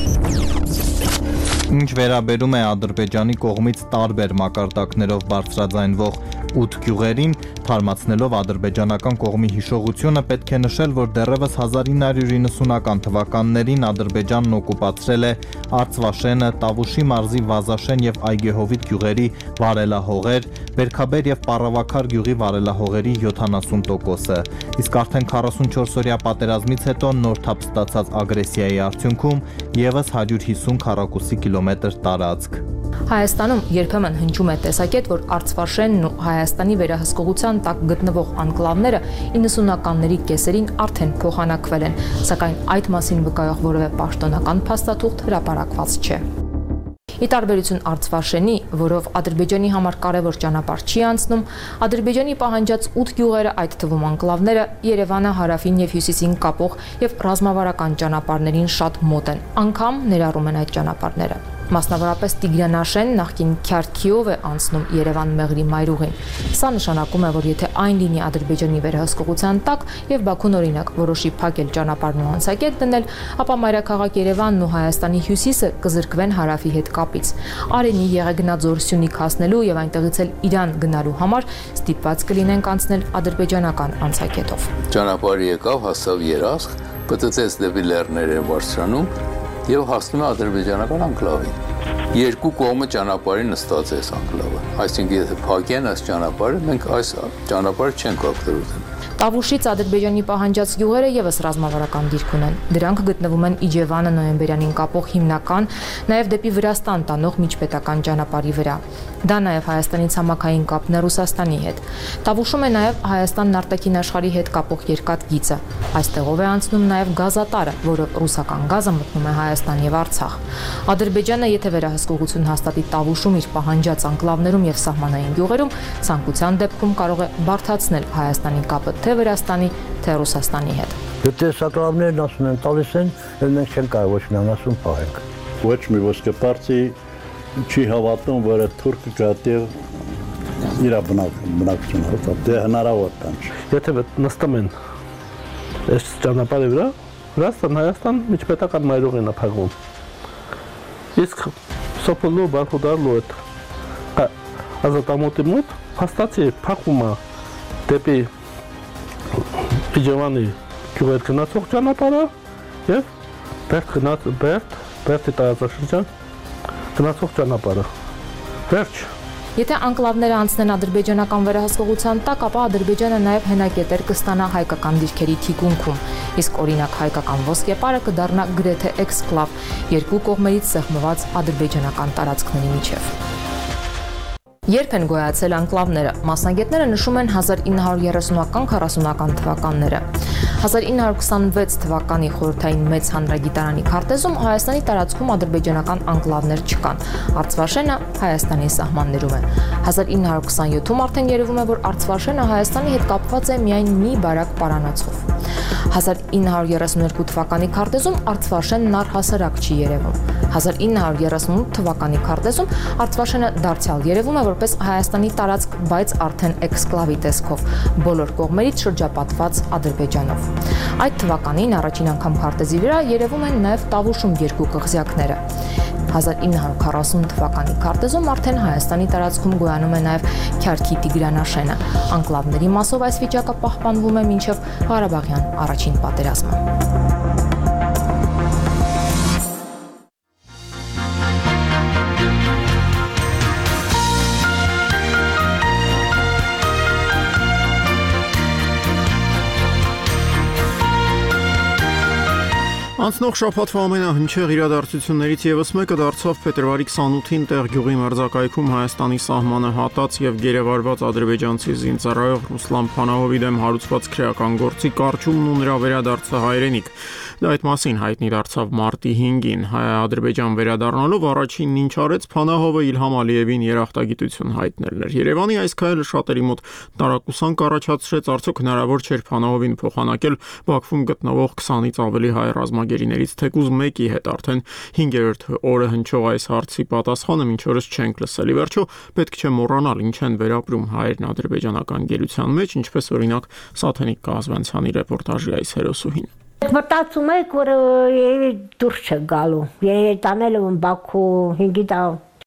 Ինչ վերաբերում է Ադրբեջանի կողմից տարբեր մակարդակներով բարձրաձայնվող ութ գյուղերին, Թարմացնելով ադրբեջանական կողմի հիշողությունը պետք է նշել, որ դեռևս հազար ինը հարյուր իննսունական թվականներին Ադրբեջանն օկուպացրել է Արցվաշենը, Տավուշի մարզի Վազաշեն եւ Այգեհովիտ գյուղերի վարելահողեր, Բերքաբեր եւ Պառավաքար գյուղի վարելահողերի յոթանասուն տոկոսը, իսկ արդեն քառասունչորս-օրյա պատերազմից հետո նոր թափ ստացած ագրեսիայի արդյունքում եւս հարյուր հիսուն քառակուսի կիլոմետր տարածք։ Հայաստանում երբեմն հնչում է տեսակետ, որ Արցվաշենն ու Հայաստանի վերահսկողության տակ գտնվող անկլավները իննսունականների կեսերին արդեն փոխանակվել են, սակայն այդ մասին վկայող որևէ պաշտոնական փաստաթուղթ հրապարակված չէ։ Ի տարբերություն Արցվաշենի, որով Ադրբեջանի համար կարևոր ճանապարհ չի անցնում, Ադրբեջանի պահանջած ութ գյուղերը, այդ թվում անկլավները, Երևանը հարավին եւ հյուսիսին կապող եւ ռազմավարական ճանապարհներին շատ մոտ են, անգամ ներառում են այդ ճանապարհները։ Մասնավորապես Տիգրանաշեն նախկին Քյարքիով է անցնում Երևան-Մեղրի մայրուղին։ Սա նշանակում է, որ եթե այն լինի Ադրբեջանի վերահսկողության տակ եւ Բաքուն օրինակ որոշի փակել ճանապարհն ու անցակետ դնել, ապա մայրաքաղաք Երևանն ու Հայաստանի հյուսիսը կզրկվեն հարավի հետ կապից։ Արենի, Եղեգնաձոր, Սյունիք հասնելու եւ այնտեղից էլ Իրան գնալու համար ստիպված կլինենք անցնել ադրբեջանական անցակետով։ Ճանապարհը եկավ, հասավ Երասխ, պտտեց դեպի լեռները Վարշանում եւ հասնում է ադրբեջանական անկլավին։ Երկու կողմը ճանապարհի նստած է անկլավը։ Այսինքն եթե փակեն այս ճանապարհը, մենք այս ճանապարհը չենք օգտվում։ Տավուշից Ադրբեջանի պահանջած գյուղերը եւս ռազմավարական դիրք ունեն։ Դրանք գտնվում են Իջևանը նոյեմբերյանին կապող հիմնական, նաեւ դեպի Վրաստան տանող միջպետական ճանապարհի վրա։ Դա նաեւ Հայաստանի ցամաքային կապն է Ռուսաստանի հետ։ Տավուշում է նաեւ Հայաստանն արտաքին աշխարհի հետ կապող երկաթ գիծը։ Այստեղով է անցնում նաեւ գազատարը, որը ռուսական գազը մտնում է Հայաստան եւ Արցախ։ Ադրբեջանը, եթե վերահսկողություն հաստատի Տավուշում իր պահանջած անկլավներում եւ սահմանային գյուղերում, ցանկության դեպքում կարող է բարդացնել Հայաստանի կապը թե Վրաստանի, թե Ռուսաստանի հետ։ Եթե սակրավներն ասում են տալիս են, մենք չենք կարող ոչ մի անասուն պահենք։ Ոչ մի ոսկեպարծի չի հավատում, որ այդ թուրքը կատեղ իր բնակությունը հոտա, դե հնարավոր տան չէ։ Եթե նստում են այս ճանապարհի վրա, Վրաստան, Հայաստան միջպետական մայրուղին է փակվում։ Իսկ Սոփոլու, Բարխուդարլու այդ ազատամուտի մոտ փաստացի փակվում է դեպի Իջևանի գյուղեր գնացող ճանապարհը եւ Բերդ գնաց Բերդ, Բերդի տարածաշրջան գնացող ճանապարհը։ Վերջ։ Եթե անկլավները անցնեն ադրբեջանական վերահսկողության տակ, ապա Ադրբեջանը նաև հենակետեր կստանա հայկական դիրքերի թիկունքում, իսկ օրինակ հայկական ոսկեպարը կդառնա գրեթե էքսկլավ, երկու կողմերից սեղմված ադրբեջանական տարածքների միջև։ Երբ են գոյացել անկլավները, մասնագետները նշում են հազար ինը հարյուր երեսունական քառասունական թվականները։ հազար ինը հարյուր քսանվեց թվականի խորհրդային մեծ հանրագիտարանի քարտեզում Հայաստանի տարածքում ադրբեջանական անկլավներ չկան։ Արցվաշենը Հայաստանի սահմաններում է։ հազար ինը հարյուր քսանյոթում արդեն երևում է, որ Արցվաշենը Հայաստանի հետ կապված է միայն մի բարակ պարանոցով։ հազար ինը հարյուր երեսունյոթ թվականի քարտեզում Արցվաշենն առհասարակ չի երևում։ հազար ինը հարյուր երեսունութ թվականի քարտեզում Արցվաշենը դարձյալ երևում է որպես Հայաստանի տարածք, բայց արդեն էքսկլավի տեսքով, բոլոր կողմերից շրջապատված Ադրբեջանով։ Այդ թվականին առաջին անգամ քարտեզի վրա երևում են նաև Տավուշում երկու կղզյակները։ հազար ինը հարյուր քառասուն թվականի քարտեզում արդեն Հայաստանի տարածքում գոյանում է նաև Քյարքի Տիգրանաշենը։ Անկլավների մասով այս վիճակը պահպանվում է մինչև Ղարաբաղյան առաջին պատերազմը։ Անցնող շաբաթվա ամենահնչեղ իրադարձություններից ևս մեկը դարձավ փետրվարի քսանութին տեղ գյուղի մերձակայքում Հայաստանի սահմանը հատած եւ գերեվարված ադրբեջանցի զինծառայող Ռուսլան Փանահովի դեմ հարուցված քրեական գործի կարճումն ու նրա վերադարձը հայրենիք։ Դա այդ մասին հայտնի դարձավ մարտի հինգին։ Հայ-ադրբեջան վերադառնալով առաջինն ինչ արեց Փանահովը Իլհամ Ալիևին երախտագիտություն հայտնելն էր։ Երևանի այս քայլը շատերի մոտ տարակուսանք առաջացրեց, արդյոք հնարավոր չէր Փանահովին փոխանակել Բաքվում գտնվող քսանից ավելի հայ ռազմագերիներից թեկուզ մեկի հետ արդեն հինգերորդ օրը հնչող այս հարցի պատասխանը մինչ օրս չենք լսել։ Ի վերջո պետք չէ մոռանալ ինչ են վերապրում հայերն ադրբեջանական գերության մեջ, ինչպես օրինակ Սաթենիկ Կազվանցյանի ռեպորտաժի այս հերոսուհին։ Մտածում եք, որ դուրս չեն գալու։ Երեկ տանել եմ Բաքու հինգի տա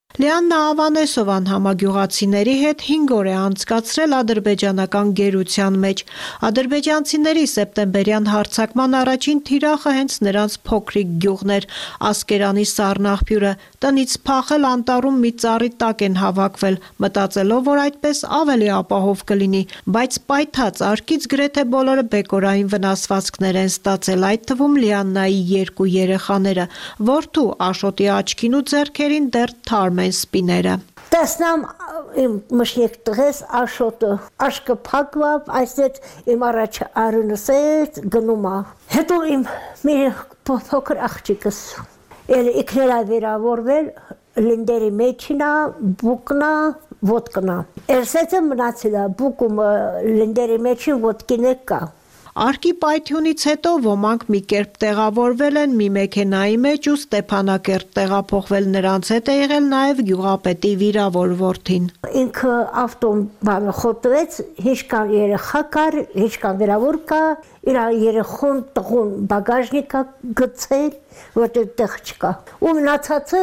Լիաննա Ավանեսովան համագյուղացիների հետ հինգ օր է անցկացրել ադրբեջանական գերության մեջ։ Ադրբեջանցիների սեպտեմբերյան հարձակման առաջին թիրախը հենց նրանց փոքրիկ գյուղն էր, Ասկերանի Սառնաղբյուրը։ Տնից փախել անտառում մի ծառի տակ են հավաքվել, մտածելով, որ այդպես ավելի ապահով կլինի, բայց պայթած արկից գրեթե բոլորը բեկորային վնասվածքներ են ստացել, այդ թվում Լիաննայի երկու երեխաները, որդու Աշոտի աչքին ու ձեռքերին դեռ թարմ են սպիները։ Տեսնամ իմ մշիկ տղես Աշոտը, աշկը փակվավ, այսպես իմ առաջ արունսեց գնում է։ Հետո իմ մի փոքր աղջիկս էլ իքնել է վերավորվել, լինդերի մեջինա, բուկնա, ոտկնա։ Էրսեցը մնացել է բուկում լինդերի մեջին ոտկին կա։ Արկի պայթյունից հետո ոմանք մի կերպ տեղավորվել են մի մեքենայի մեջ ու Ստեփանակերտ տեղափոխվել, նրանց հետ է եղել նաև գյուղապետի վիրավոր որդին։ Ինքը ավտոբանը խոթվեց, հիշկան երեխա կար, հիշկան վիրավոր կա, իր երեխուն տղուն բագաժնիկա գցել, որտեղ տեղ չկա։ Ու մնացածը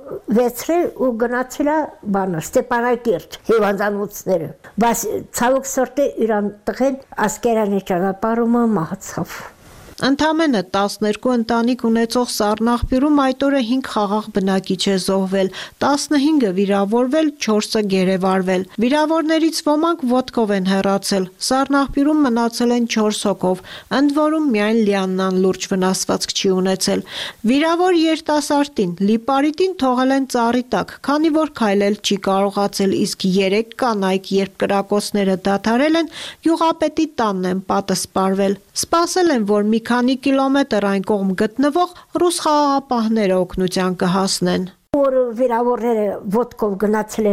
վեցրել ու գնացել է բանը Ստեփանակերտ հիվանդանոցները։ Բայց ցավոք սրտի իրան տղեն Ասկերանի ճանապարհումը մահացավ։ Ընդամենը տասներկու ընտանիք ունեցող Սառնաղբյուրում այդ օրը հինգ խաղաղ բնակիչ է զոհվել, տասնհինգը վիրավորվել, չորսը գերեվարվել։ Վիրավորներից ոմանք ոտքով են հեռացել։ Սառնաղբյուրում մնացել են չորս հոգով, ընդ որում միայն Լիաննան լուրջ վնասվածք չի ունեցել։ Վիրավոր երիտասարդին լիպարիտին թողել են ծառի տակ, քանի որ քայլել չի կարողացել, իսկ երեք կանայք, երբ կրակոցները դադարել են, գյուղապետի տանն են պատը սպարվել։ Սպասել են, որ մի քանի կիլոմետր այն կողմ գտնվող ռուս խաղաղապահները օգնության կհասնեն։ Որ վիրավորները ոտքով գնացել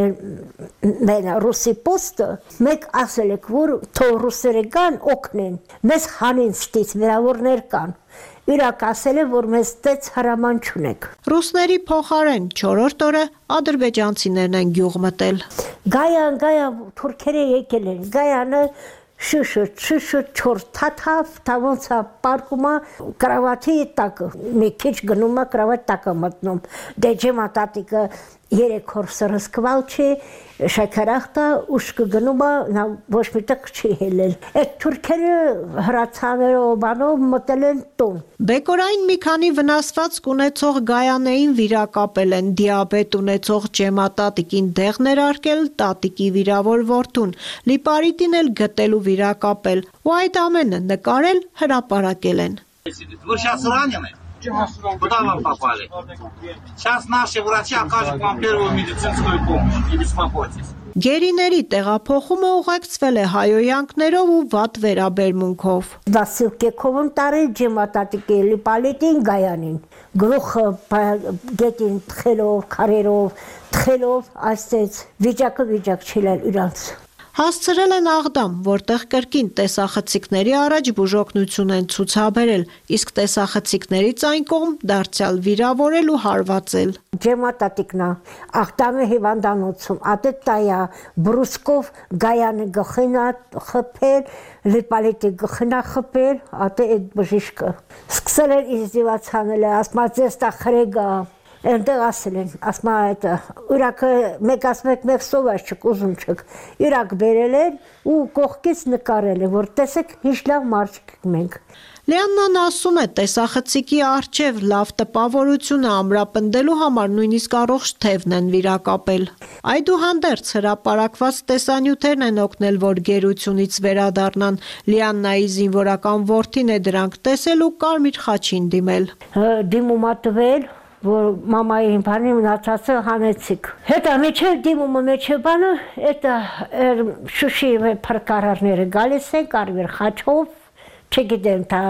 են ռուսի պոստը, մեկ ասել եք, որ թող ռուսերը գան օգնեն, մեզ հանին ստից վիրավորներ կան։ Իրաք ասել է, որ մեզ տեց հրաման չունեք։ Ռուսների փոխարեն չորրորդ օրը ադրբեջանցիներն են գյուղ մտել։ Գայան, գայան, թուրքերը եկել են, գայանը շշը, շշը, չոր թաթավ, թավոնցա պարկումա, կրավաթի տակը, մի քիչ գնում է կրավաթ տակը մտնում, դե ջեմա տատիկը երեք հոր սրսկվալ չի, շաքարախտա, ուշկը գնում է, նա ոչ մի տեղ չի հելել։ Այդ թուրքերը հրացաներով բանով մտել են տուն։ Բեկորային մի քանի վնասվածք ունեցող գայանեին վիրակապել են, դիաբետ ունեցող ջեմա տատիկին դեղ ներարկել, տատիկի վիրավոր որդուն, լիպարիտին էլ գտել ու վիրակապել, ու այդ ամենը նկարել, հրապարակել են։ Куда вам попали? Сейчас наши врачи окажут вам первую медицинскую помощь. Не беспокойтесь. Գերիների տեղափոխումը ուղեկցվել է հայոյանքներով ու վատ վերաբերմունքով։ Վասիլկեքովն տարել ջեմատատիկի լիպալիտին գայանին։ Գլուխը գետին թխելով, քարերով, թխելով, այսպես վիճակը վիճակ չելել իրանց։ Հասցրել են Աղդամ, որտեղ կրկին տեսախցիկների առաջ բուժօգնություն են ցուցաբերել, իսկ տեսախցիկներից այն կողմ դարձյալ վիրավորել ու հարվածել։ Ջեմատատիկնա Աղդամի հիվանդանոցում ատետայա բրուսկով գայանը գխնա խփել, լիպալիտի գխնա խփել, ատե այդ բժիշկը։ Սկսել են իզդիվացանել, ասма ձեստա խրեգա Այնտեղ ասել են, ասма այդ ուրակը մեկ ասմեք մեկ սովաշ չկ ուզում չկ, իրակ բերել են ու կողքից նկարել է, որ տեսեք ինչ լավ մարդ մենք։ Լիաննան ասում է, տեսախցիկի առջև լավ տպավորությունը ամրապնդելու համար նույնիսկ առողջ թևն են վիրակապել։ Այդուհանդերձ հրապարակված տեսանյութերն են օգնել, որ գերությունից վերադառնան։ Լիաննայի զինվորական որդին է դրանք տեսել ու կարմիր խաչին դիմել։ Դիմումա տվել որ մամայի բանի մնացածը հանեցիք։ Հետո մեջը դիմումը մեջը բանը, это շուշի փրկարարները գալիս են կարմիր խաչով, չգիտեմ, դա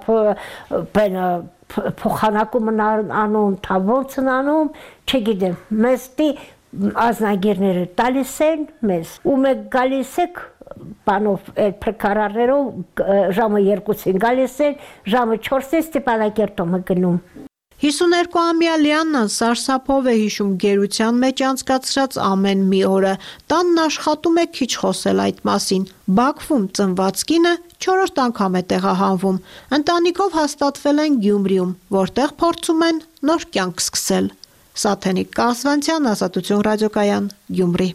տեղափոխ փոխանակումն անում, դա ոնց են անում, չգիտեմ։ Մեզ դի ազնագիրները տալիս են մեզ, ու մեկ գալիս եք բանով այդ փրկարարներով ժամը երկուսին գալիս են, ժամը չորսից Ստեփանակերտում գնում։ հիսուներկուամյա Լիաննան սարսափով է հիշում գերության մեջ անցկացրած ամեն մի օրը, տանն աշխատում է քիչ խոսել այդ մասին, Բաքվում ծնված կինը չորրորդ անգամ է տեղահանվում, ընտանիքով հաստատվել են Գյումրիում, որտեղ փորձում են նոր կյանք սկսել։ Սաթենիկ Կասվանցյան, Ազատություն ռադիոկայան, Գյումրի։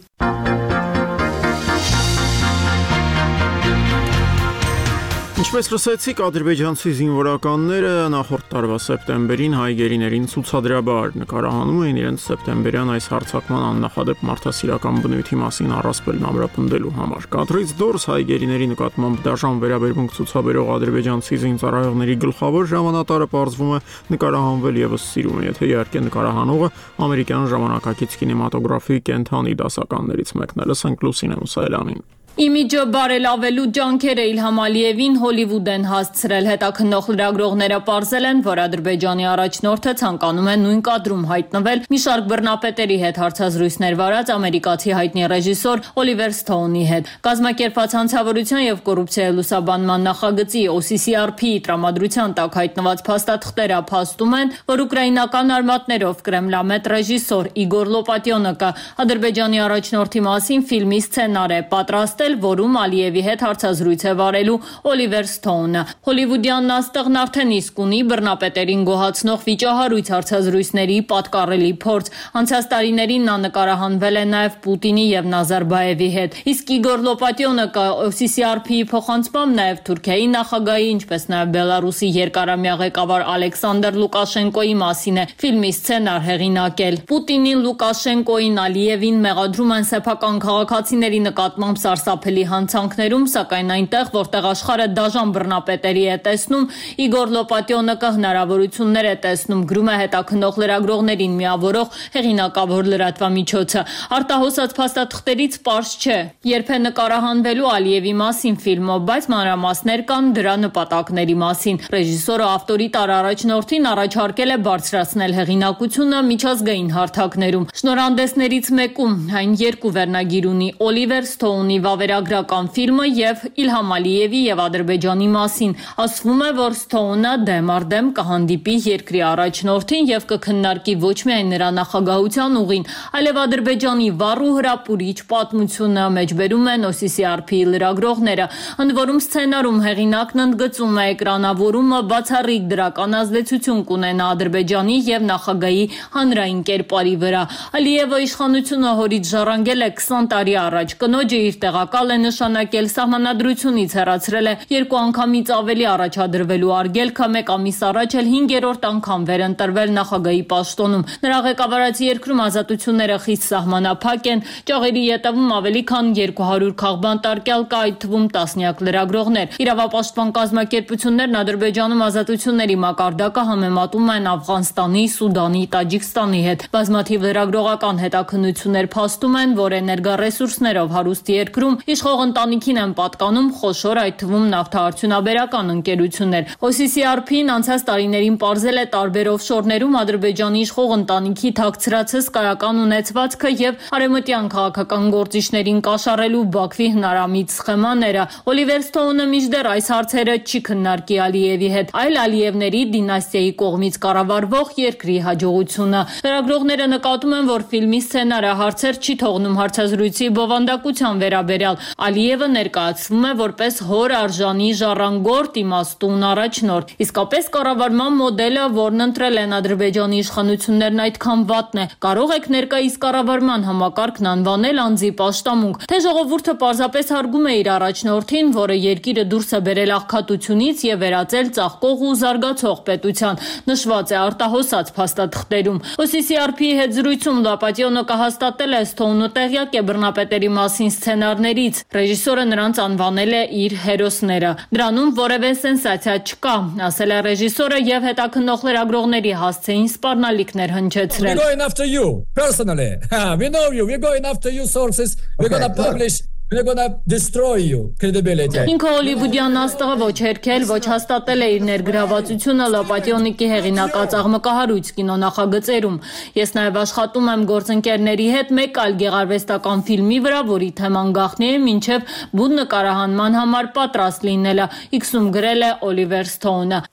Ինչպես լսեցիք, ադրբեջանցի զինվորականները նախորդ տարվա սեպտեմբերին հայ գերիներին ցուցադրաբար նկարահանում էին իրենց սեպտեմբերյան այս հարձակման աննախադեպ մարդասիրական բնույթի մասին առասպելն ամրապնդելու համար։ Կադրից դուրս հայ գերիների նկատմամբ դաժան վերաբերմունք ցուցաբերող ադրբեջանցի զինծառայողների գլխավոր ժամանատարը պարզվում է նկարահանվել եւս սիրում է, եթե իհարկե նկարահանողը ամերիկյան ժամանակակից կինեմատոգրաֆի կենթանի դասականներից մեկն է։ Լսենք Լուսինե Մուսայելյանին։ Իմիջը բարելավելու ջանքերը Իլհամ Ալիևին Հոլիվուդ են հասցրել։ Հետաքննող լրագրողները պարզել են, որ Ադրբեջանի առաջնորդը ցանկանում է նույն կադրում հայտնվել մի շարք բռնապետերի հետ հարցազրույցներ վարած ամերիկացի հայտնի ռեժիսոր Օլիվեր Սթոունի հետ։ Կազմակերպված հանցավորության եւ կոռուպցիայի լուսաբանման նախագծի O C C R P-ի տրամադրության տակ հայտնված փաստաթղթերը փաստում են, որ ուկրաինական արմատներով կրեմլամետ ռեժիսոր Իգոր Լոպատյոնոկը Ադրբեջանի առաջնորդի մասին ֆիլմի սցենար է պատրաստել, որում Ալիևի հետ հարցազրույց է վարելու Օլիվեր Սթոունը։ Հոլիվուդյան աստղն արդեն իսկ ունի բռնապետերին գոհացնող վիճահարույց հարցազրույցների պատկառելի փորձ։ Անցած տարիներին նա նկարահանվել է նաև Պուտինի եւ Նազարբաևի հետ։ Իսկ Իգոր Լոպատյոնոկը O C C R P-ի փոխանցմամբ նաև Թուրքիայի նախագահի, ինչպես նաև Բելարուսի երկարամյա ղեկավար Ալեքսանդր Լուկաշենկոյի մասին է ֆիլմի սցենար հեղինակել։ Պուտինին, Լուկաշենկոին, Ալիևին մեղադրում են սեփական քաղաքացիների նկատմամբ սարսափելի հանցանքներում, սակայն այնտեղ, որտեղ աշխարհը դաժան բռնապետերի է տեսնում, Իգոր Լոպատյոնոկը հնարավորություններ է տեսնում, գրում է հետաքննող լրագրողներին միավորող հեղինակավոր լրատվամիջոցը։ Արտահոսած փաստաթղթերից պարզ չէ, երբ է նկարահանվելու Ալիևի մասին ֆիլմը, բայց մանրամասներ կան դրա նպատակների մասին։ Ռեժիսորը ավտորիտար առաջնորդին առաջարկել է բարձրացնել հեղինակությունը միջազգային հարթակներում։ Շնորհանդեսներից մեկում այն երկու վերնագիր ունի՝ Օլիվեր Սթոունի վավերագրական ֆիլմը եւ Իլհամ Ալիևի եւ Ադրբեջանի մասին։ Ասվում է, որ Սթոունը դեմ առ դեմ կհանդիպի երկրի առաջնորդին եւ կքննարկի ոչ միայն նրա նախագահության ուղին, այլև Ադրբեջանի վառ ու հրապուրիչ պատմությունը, մեջբերում են O C C R P-ի լրագրողները։ Ընդ որում սցենարում հեղինակն ընդգծում է էկրանավորումը բացառիկ դրական ազդեցություն կունենա Ադրբեջանի եւ նախագահի հանրային կերպարի վրա։ Ալիևը իշխանությունը հորից ժառանգել է քսան տարի առաջ։ Կնոջը իր տեղակալ է նշանակել, սահմանադրությունից հեռացրել է երկու անգամից ավելի առաջադրվելու արգելքը, մեկ ամիս առաջ էլ հինգերորդ անգամ վերընտրվել նախագահի պաշտոնում։ Նրա ղեկավարած երկրում ազատությունները խիստ սահմանափակ են, ճաղերի ետևում ավելի քան երկու հարյուր քաղբանտարկյալ կա, այդ թվում տասնյակ լրագրողներ։ Իրավապաշտպան կազմակերպություններն Ադրբեջանում ազատությունների մակարդակը համեմատում են Աֆղանստանի, Սուդանի, Տաջիկստանի հետ։ Բազմաթիվ լրագրողական հետաքննություններ փաստում են, որ էներգառեսուրսներով հարուստ երկրում իշխող ընտանիքին են պատկանում խոշոր, այդ թվում նավթարդյունաբերական ընկերություններ։ O C C R P-ն անցած տարիներին պարզել է տարբեր օֆշորներում Ադրբեջանի իշխող ընտանիքի թաքցրած հսկայական ունեցվածքը եւ արևմտյան քաղաքական գործիչներին կաշառելու Բաքվի հնարամիտ սխեմաները։ Օլիվեր Սթոունը մինչդեռ այս հարցերը չի քննարկի Ալիևի հետ, այլ Ալիևների դինաստիայի կողմից կառավարվող երկրի հաջողությունը։ Լրագրողները նկատում են, որ ֆիլմի սցենարը հարցեր չի թողնում հարցազրույցի բովանդակության վերաբերյալ։ Ալիևը ներկայացվում է որպես հոր արժանի ժառանգորդ, իմաստուն առաջնորդ։ Իսկապես կառավարման մոդելը, որն ընտրել են Ադրբեջանի իշխանություններն, այդքան վատն է։ Կարող եք ներկայիս կառավարման համակարգն անվանել անձի պաշտամունք, թե ժողովուրդը պարզապես հարգում է իր առաջնորդին, որը երկիրը դուրս է բերել աղքատությունից եւ վերածել ծաղկող ու զարգացող պետության, նշված է արտահոսած փաստաթղթերում։ O C C R P-ի հետ զրույցում Լոպատյոնոկը հաստատել է Սթոունը տեղյակ է բռնապետերի մասին սցենարներից։ Ռեժիսորը նրանց անվանել է իր հերոսները։ Դրանում որևէ սենսացիա չկա, ասել է ռեժիսորը եւ հետաքննող լրագրողների հասցեին սպառնալիքներ հնչեցրել։ We're going after you personally. We know you. We're going after you sources. We're going to publish We're gonna destroy you credibility. Ինքը հոլիվուդյան աստղը ոչ հերքել, ոչ հաստատել է իր ներգրավվածությունը Լոպատյոնիկի հեղինակած աղմկահարույց կինոնախագծերում։ Ես նաև աշխատում եմ գործընկերների հետ մեկ այլ գեղարվեստական ֆիլմի վրա, որի թեման գաղտնի է մինչև բուն նկարահանման համար պատրաստ լինելը, X-ում գրել է Օլիվեր Սթոունը։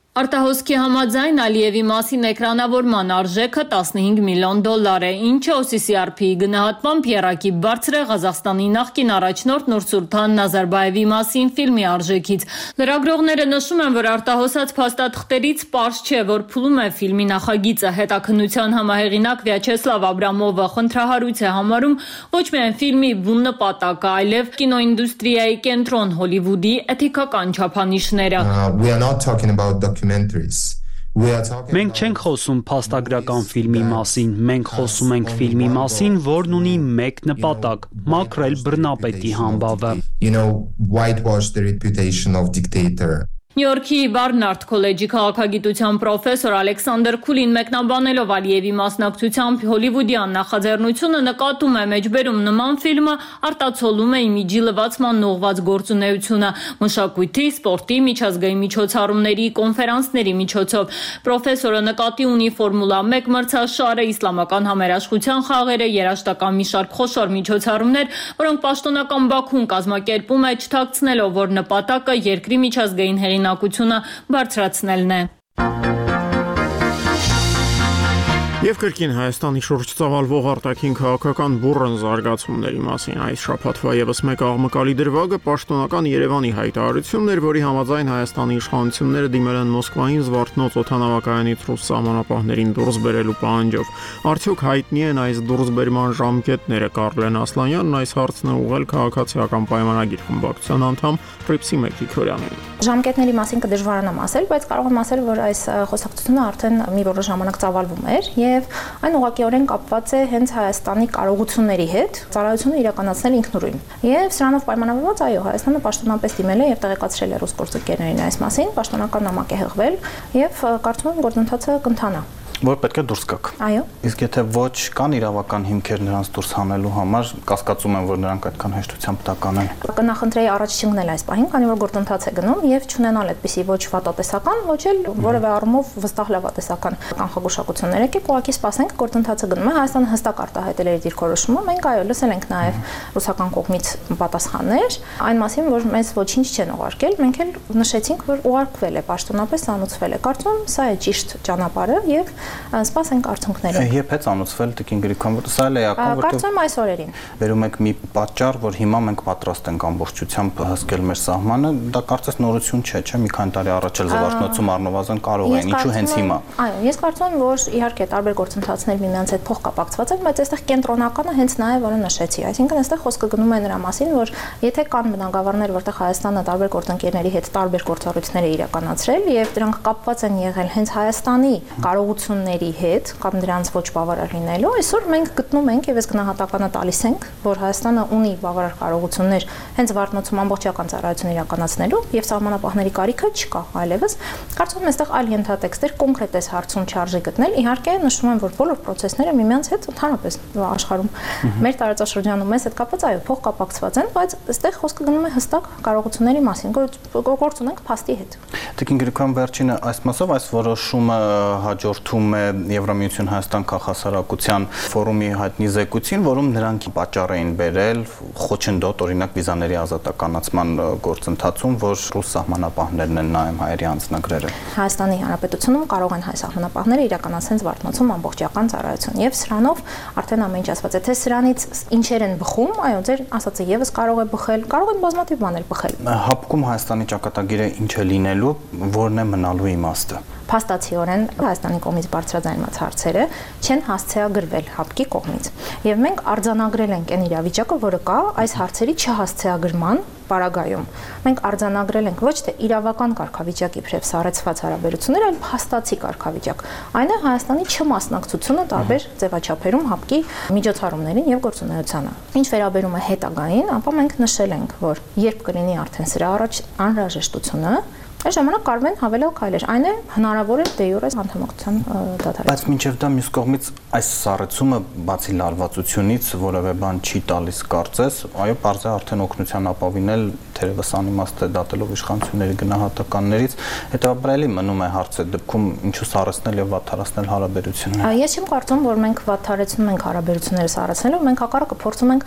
Արտահոսքի համաձայն Ալիևի մասին էկրանավորման արժեքը տասնհինգ միլիոն դոլար է, ինչը օ սի սիար փի-ի գնահատմամբ եռակի բարձր է Ղազախստանի նախկին առաջնորդ Նուրսուլթան Նազարբաևի մասին ֆիլմի արժեքից։ Լրագրողները նշում են, որ արտահոսած փաստաթղթերից պարզ չէ, որ փուլում է ֆիլմի նախագիծը։ Հետաքննության համահեղինակ Վյաչեսլավ Աբրամովը խնդրահարույց է համարում ոչ միայն ֆիլմի բուն նպատակը, այլև կինոինդուստրիայի կենտրոն Հոլիվուդի էթիկական չափանիշները։ Մենք չենք խոսում փաստագրական ֆիլմի մասին, մենք խոսում ենք ֆիլմի մասին, որն ունի մեկ նպատակ՝ մաքրել բռնապետի համբավը։ Նյու Յորքի Բարնարդ քոլեջի քաղաքագիտության պրոֆեսոր Ալեքսանդր Քուլին մեկնաբանելով Ալիևի մասնակցությամբ հոլիվուդյան նախաձեռնությունը նկատում է մեջբերում նման ֆիլմը արտացոլում է իմիջի լվացման նողված գործունեությունը մշակույթի, սպորտի, միջազգային միջոցառումների, կոնֆերանսների միջոցով։ Պրոֆեսորը նկատի ունի Ֆորմուլա մեկ մրցաշարը, իսլամական համերաշխության խաղերը, երաժշտական մի շարք խոշոր միջոցառումներ, որոնք պաշտոնական Բաքուն կազմակերպում է չթաքցնելով, որ նպատակը երկրի միջազգային հեղինակությունը բարձրացնելն է։ Եվ կրկին Հայաստանի շուրջ ծավալվող արտաքին քաղաքական բուռն զարգացումների մասին այս շաբաթվա եւս մեկ աղմկալի դրվագը պաշտոնական Երևանի հայտարարությունն էր, որի համաձայն Հայաստանի իշխանությունները դիմել են Մոսկվային Զվարթնոց օդանավակայանից ռուս սահմանապահներին դուրս բերելու պահանջով։ Արդյոք հայտնի են այս դուրսբերման ժամկետները։ Կարլեն Ասլանյանն այս հարցն է ուղղել քաղաքացիական պայմանագիր խմբակցության անդամ Պրիպսի Մեկրիկորյանին։ Ժամկետների մասին կդժվարանամ ասել, բայց կարող եմ ասել, որ այս խոսակցությունը արդեն մի որոշ ժամանակ ծավալվում էր եւ այն ուղղակիորեն կապված է հենց Հայաստանի կարողությունների հետ ծառայությունը իրականացնել ինքնուրույն։ Եվ սրանով պայմանավորված, այո, Հայաստանը պաշտոնապես դիմել է եւ տեղեկացրել է ռուս գործընկերներին այս մասին, պաշտոնական նամակ է հղվել եւ կարծում եմ գործընթացը կընթանա։ Որ պետք է դուրս գաք։ Այո։ Իսկ եթե ոչ կան իրավական հիմքեր նրանց դուրս հանելու համար, կասկածում եմ, որ նրանք այդքան հեշտությամբ տականեն։ Կնախընտրեի առաջ չընկնել այս պահին, քանի որ գործընթաց է գնում եւ չունենալ այդպիսի ոչ վատատեսական, ոչ էլ որևէ առումով վստահ լավատեսական կանխագուշակություններ եկեք, ուղղակի սպասենք, գործընթացը գնում է, Հայաստանը հստակ արտահայտել է իր դիրքորոշումը, մենք այո, լսել ենք նաեւ ռուսական կողմից պատասխաններ, այն մասին, որ մեզ ոչինչ չեն ուղարկել, մենք էլ նշեցինք, որ ուղարկվել է, պաշտոնապես անուցվել է։ Կարծում եմ, սա է ճիշտ ճանապարհը եւ սպասենք արդյունքները։ Երբ է ծանոթվել Տիկին Գրիգորյան, որտեղ սա էլ է ակա, որտեղ կարծում եմ այս օրերին։ Վերում եք մի պատճառ, որ հիմա մենք պատրաստ ենք ամբողջությամբ հսկել մեր սահմանը, դա կարծես նորություն չէ, չէ՞, մի քանի տարի առաջ էլ Զվարթնոցում առնվազն կարող են, ինչու հենց հիմա։ Այո, ես կարծում եմ, որ իհարկե տարբեր գործընթացներ միմյանց հետ փոխկապակցված են, բայց այստեղ կենտրոնականը հենց նա է, որը նշեցի, այսինքն այստեղ խոսքը գնում է նրա մասին, որ եթե կան բնագավառներ, որտեղ Հայաստանը տարբեր գործընկերների հետ տարբեր գործառույթներ է իրականացրել եւ դրանք կապված են եղել հենց Հայաստանի կարողությունների հետ կամ դրանց ոչ բավարար լինելու, այսօր մենք գտնում ենք եւ այս գնահատականը տալիս ենք, որ Հայաստանը ունի բավարար կարողություններ հենց Զվարթնոցում ամբողջական ծառայություն իրականացնելու եւ սահմանապահների կարիքը չկա այլևս։ Կարծում եմ այստեղ այլ ենթատեքստեր կոնկրետ այս հարցում չարժե գտնել։ Իհարկե նշում եմ, որ բոլոր process-ները միմյանց հետ ընդհանրապես աշխարհում մեր տարածաշրջանում մեզ հետ կապված այո, փոխկապակցված են, բայց այստեղ խոսքը գնում է հստակ կարողությունների մասին, գործ ունենք փաստի հետ։ Տիկին Գրիգորյան, վերջինը այս մասով այս որոշումը հաջորդում է Եվրամիություն Հայաստան քաղաքասարակության ֆորումի հայտնի զեկույցին, որում նրանք պատճառ էին բերել խոչընդոտ օրինակ վիզաների ազատականացման գործընթացում, որ ռուս սահմանապահներն են նայում հայերի անձնագրերը։ Հայաստանի Հանրապետությունում կարող են հայ սահմանապահները իրականացնել Զվարթնոցում ամբողջական ծառայություն եւ սրանով արդեն ամեն ինչ ասված է, թե սրանից ինչեր են բխում, այո, ձեր ասածը եւս կարող է բխել, կարող են բազմաթիվ բաներ բխել։ Հապկում Հայաստանի ճակատագիրը ինչ է լինելու, որն է մնալու իմաստը։ Փաստացիորեն Հայաստանի կողմից բարձրաձայնված հարցերը չեն հասցեագրվել հապկի կողմից։ Եվ մենք արձանագրել ենք այն իրավիճակը, որը կա այս հարցերի չհասցեագրման պարագայում։ Մենք արձանագրել ենք ոչ թե իրավական կարգավիճակի իբրև սառեցված հարաբերություններ, այլ փաստացի կարգավիճակ։ Այն է Հայաստանի չմասնակցությունը տարբեր ձևաչափերում հապկի միջոցառումներին եւ գործունեությանը։ Ինչ վերաբերում է հետագային, ապա մենք նշել ենք, որ երբ կլինի արդեն սրա առաջ անհրաժեշտությունը, այս ժամանակ կարող են հավելել քայլեր, այն է հնարավոր է դե յուրե անդամակցության դադարեցումը։ Բայց մինչև դա մյուս կողմից այս սառեցումը բացի լարվածությունից որևէ բան չի տալիս կարծես, այո, բարձր է արդեն օգնության ապավինել թերևս անիմաստ է դատելով իշխանությունների գնահատականներից, հետեւաբար էլի մնում է հարցը դեպքում ինչու սառեցնել եւ վատթարացնել հարաբերությունները։ Ես չեմ կարծում, որ մենք վատթարեցնում ենք հարաբերությունները սառեցնելով, մենք հակառակը փորձում ենք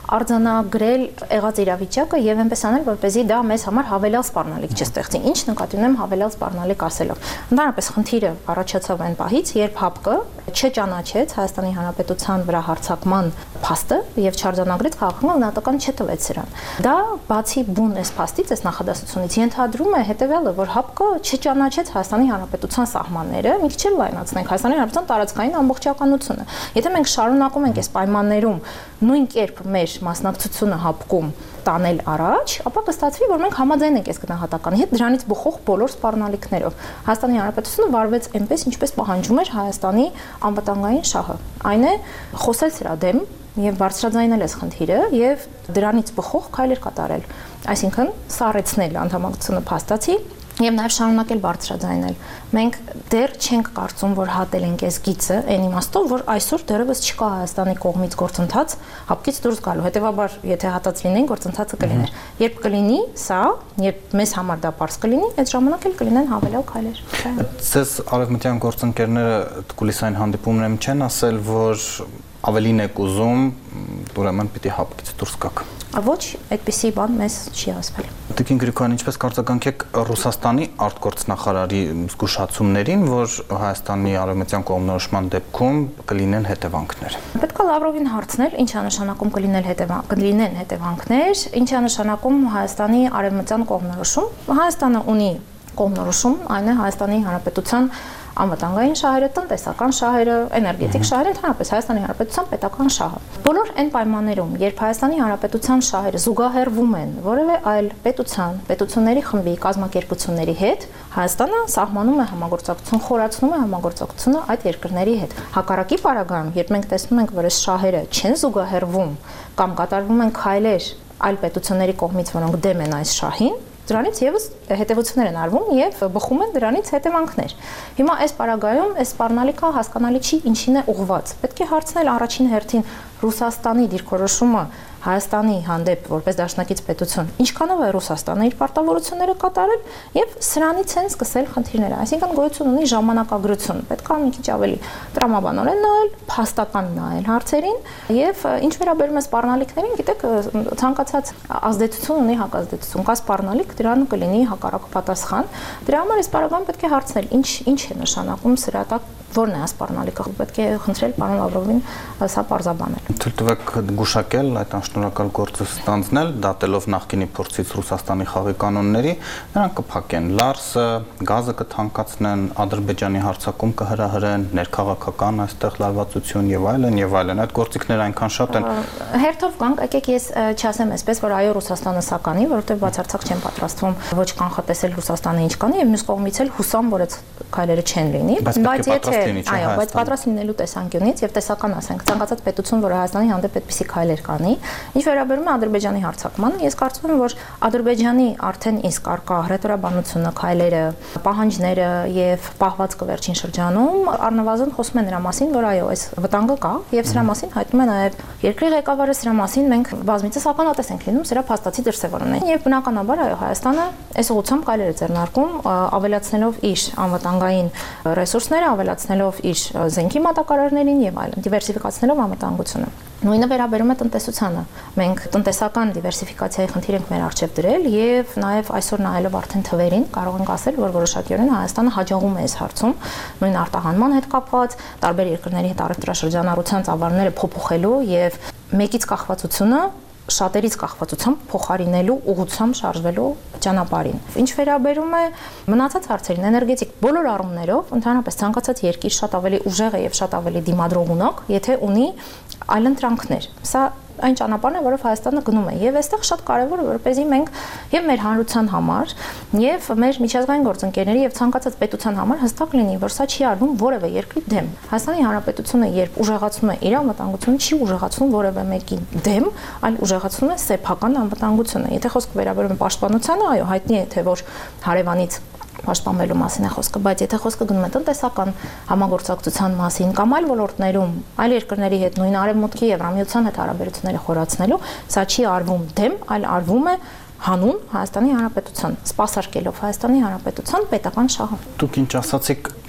արձանագրել եղած իրավիճակը եւ այնպես անել, որպեսզի դա մեզ համար հավելյալ սպառնալիք չստեղծի։ Ինչ նկատի ունեմ հավելյալ սպառնալիք ասելով։ Ընդհանրապես խնդիրը առաջացավ այն պահից, երբ ՀԱՊԿ չճանաչեց Հայաստանի Հանրապետության վրա հարձակման փաստը եւ չարձանագրեց քաղաքական գնահատական չտվեց սրան։ Դա բացի բուն էս փաստից, էս նախադասությունից ենթադրում է հետեւյալը, որ ՀԱՊԿ չճանաչեց Հայաստանի Հանրապետության սահմանները, մի քիչ էլ լայնացնենք Հայաստանի Հանրապետության տարածքային ամբողջականությունը։ Եթե մենք շարունակում ենք այս պայմաններում նույն կերպ մեր մասնակցությունը ՀԱՊԿ-ում տանել առաջ, ապա կստացվի, որ մենք համաձայն ենք այս գնահատականի հետ դրանից բխող բոլոր սպառնալիքներով։ Հայաստանի Հանրապետությունը վարվեց այնպես, ինչպես պահանջում էր Հայաստանի անվտանգային շահը։ Այն է խոսել սրա դեմ եւ բարձրաձայնել այս խնդիրը եւ դրանից բխող քայլեր կատարել։ Այսինքն սառեցնել անդամակցությունը փաստացի եւ նաեւ շարունակել բարձրաձայնել։ Մենք դեռ չենք կարծում, որ հատել ենք այս գիծը, այն իմաստով, որ այսօր դեռևս չկա Հայաստանի կողմից գործընթաց ՀԱՊԿ-ից դուրս գալու։ Հետևաբար, եթե հատած լինեին, գործընթացը կլիներ։ Երբ կլինի սա, երբ մեզ համար դա པարզ կլինի, այդ ժամանակ էլ կլինեն հավելյալ քայլեր։ Ձեզ արևմտյան գործընկերները կուլիսային հանդիպումներում չեն ասել, որ ավելին եք ուզում, ուրեմն պիտի ՀԱՊԿ-ից դուրս գաք։ Ոչ, այդպիսի բան մեզ չի ասվել։ Տիկին Գրիգորյան, ինչպես կարծականք եք Ռուսաստանի արտգործնախարարի զգուշացումներին, որ Հայաստանի արևմտյան կողմնորոշման դեպքում կլինեն հետևանքներ։ Պետք է Լավրովին հարցնել, ինչ է նշանակում կլինել հետևանք, կլինեն հետևանքներ, ինչ է նշանակում Հայաստանի արևմտյան կողմնորոշում։ Հայաստանը ունի կողմնորոշում, այն է Հայաստանի Հանրապետության անվտանգային շահերը, տնտեսական շահերը, էներգետիկ շահերը, ընդհանրապես Հայաստանի Հանրապետության պետական շահը։ Բոլոր այն պայմաններում, երբ Հայաստանի Հանրապետության շահերը զուգահեռվում են որևէ այլ պետության, պետությունների խմբի, կազմակերպությունների հետ, Հայաստանը սահմանում է համագործակցություն, խորացնում է համագործակցությունը այդ երկրների հետ։ Հակառակի պարագայում, երբ մենք տեսնում ենք, որ այս շահերը չեն զուգահեռվում կամ կատարվում են քայլեր այլ պետությունների կողմից, որոնք դեմ են այս շահին, դրանից եւս հետևություններ են արվում եւ բխում են դրանից հետևանքներ։ Հիմա այս պարագայում այս սպառնալիքը հասկանալի չի ինչին է ուղղված։ Պետք է հարցնել առաջին հերթին Ռուսաստանի դիրքորոշումը Հայաստանի հանդեպ որպես դաշնակից պետություն, ինչքանով է Ռուսաստանը իր պարտավորությունները կատարել եւ սրանից են սկսել խնդիրները։ Այսինքն գոյություն ունի ժամանակագրություն։ Պետք է մի քիչ ավելի տրամաբանորեն նայել, փաստական նայել հարցերին եւ ինչ վերաբերում է սպառնալիքներին, գիտեք, ցանկացած ազդեցություն ունի հակազդեցություն։ Կա սպառնալիք, դրան կլինի հակառակ պատասխան։ Դրա համար այս բaragam պետք է հարցնել, ինչ ինչ է նշանակում սրա տակ որն է սպառնալիքը, պետք է խնդրել պարոն Լավրովին սա պարզաբանել։ Թույլ տվեք գուշակել այդ անշնորհակալ գործը ստանձնել, դատելով նախկինի փորձից Ռուսաստանի խաղի կանոնների, նրանք կփակեն Լարսը, գազը կթանկացնեն, Ադրբեջանի հարձակում կհրահրեն, ներքաղաքական այստեղ լարվածություն եւ այլն եւ այլն։ Այդ գործիքները այնքան շատ են։ Հերթով կանք, եկեք ես չասեմ այսպես, որ այո Ռուսաստանը սա կանի, որովհետեւ բացարձակ չեն պատրաստվում ոչ կանխատեսել Ռուսաստանը ինչ կանի եւ մյուս կողմից էլ հուսամ, որ այդ քայլերը չեն լինի, բայց եթե այո, բայց պատրաստ լինելու տեսանկյունից եւ տեսական ասենք, ցանկացած պետություն, որը Հայաստանի հանդեպ այդպիսի քայլեր կանի, ինչ վերաբերում է Ադրբեջանի հարձակմանը, ես կարծում եմ, որ Ադրբեջանի արդեն իսկ արկա հռետորաբանությունը, քայլերը, պահանջները եւ պահվածքը վերջին շրջանում առնվազն խոսում են նրա մասին, որ այո, այս վտանգը կա եւ սրա մասին հայտնում է նաեւ երկրի ղեկավարը, սրա մասին մենք բազմիցս ականատես ենք լինում, սրա փաստացի դրսևորումն է եւ բնականաբար այո, Հայաստանը այս ուղղությամբ քայլեր է ձեռնարկում, ավելացնելով իր անվտանգային ռեսուրսները, ավելացնելով իր զենքի մատակարարներին եւ այլն, դիվերսիֆիկացնելով անվտանգությունը։ Նույնը վերաբերում է տնտեսությանը։ Մենք տնտեսական դիվերսիֆիկացիայի խնդիր ենք մեր առջև դրել եւ նաեւ այսօր նայելով արդեն թվերին կարող ենք ասել, որ որոշակիորեն Հայաստանը հաջողում է այս հարցում, նույն արտահանման հետ կապված, տարբեր երկրների հետ առևտրաշրջանառության ծավալները փոփոխելու եւ մեկից կախվածությունը շատերից կախվածությամբ փոխարինելու ուղղությամբ շարժվելու ճանապարհին։ Ինչ վերաբերում է մնացած հարցերին, էներգետիկ բոլոր առումներով, ընդհանրապես ցանկացած երկիր շատ ավելի ուժեղ է եւ շատ ավելի դիմադրող ունակ, եթե ունի այլընտրանքներ։ Սա այն ճանապարհն է, որով Հայաստանը գնում է եւ այստեղ շատ կարեւոր է, որպեսզի մենք եւ մեր հանրության համար եւ մեր միջազգային գործընկերների եւ ցանկացած պետության համար հստակ լինի, որ սա չի արվում որևէ երկրի դեմ։ Հայաստանի Հանրապետությունը երբ ուժեղացնում է իր անվտանգությունը, չի ուժեղացնում որևէ մեկի դեմ, այլ ուժեղացնում է սեփական անվտանգությունը։ Եթե խոսքը վերաբերում է պաշտպանությանը, այո, հայտնի է թե որ հարևանից պաշտպանելու մասին է խոսքը, բայց եթե խոսքը գնում է տնտեսական համագործակցության մասին կամ այլ ոլորտներում, այլ երկրների հետ նույն Արևմուտքի Եվրամիության հետ հարաբերությունները խորացնելու, սա չի արվում դեմ, այլ արվում է հանուն Հայաստանի Հանրապետության, սպասարկելով Հայաստանի Հանրապետության պետական շահը։ Դուք ինչ ասացիք,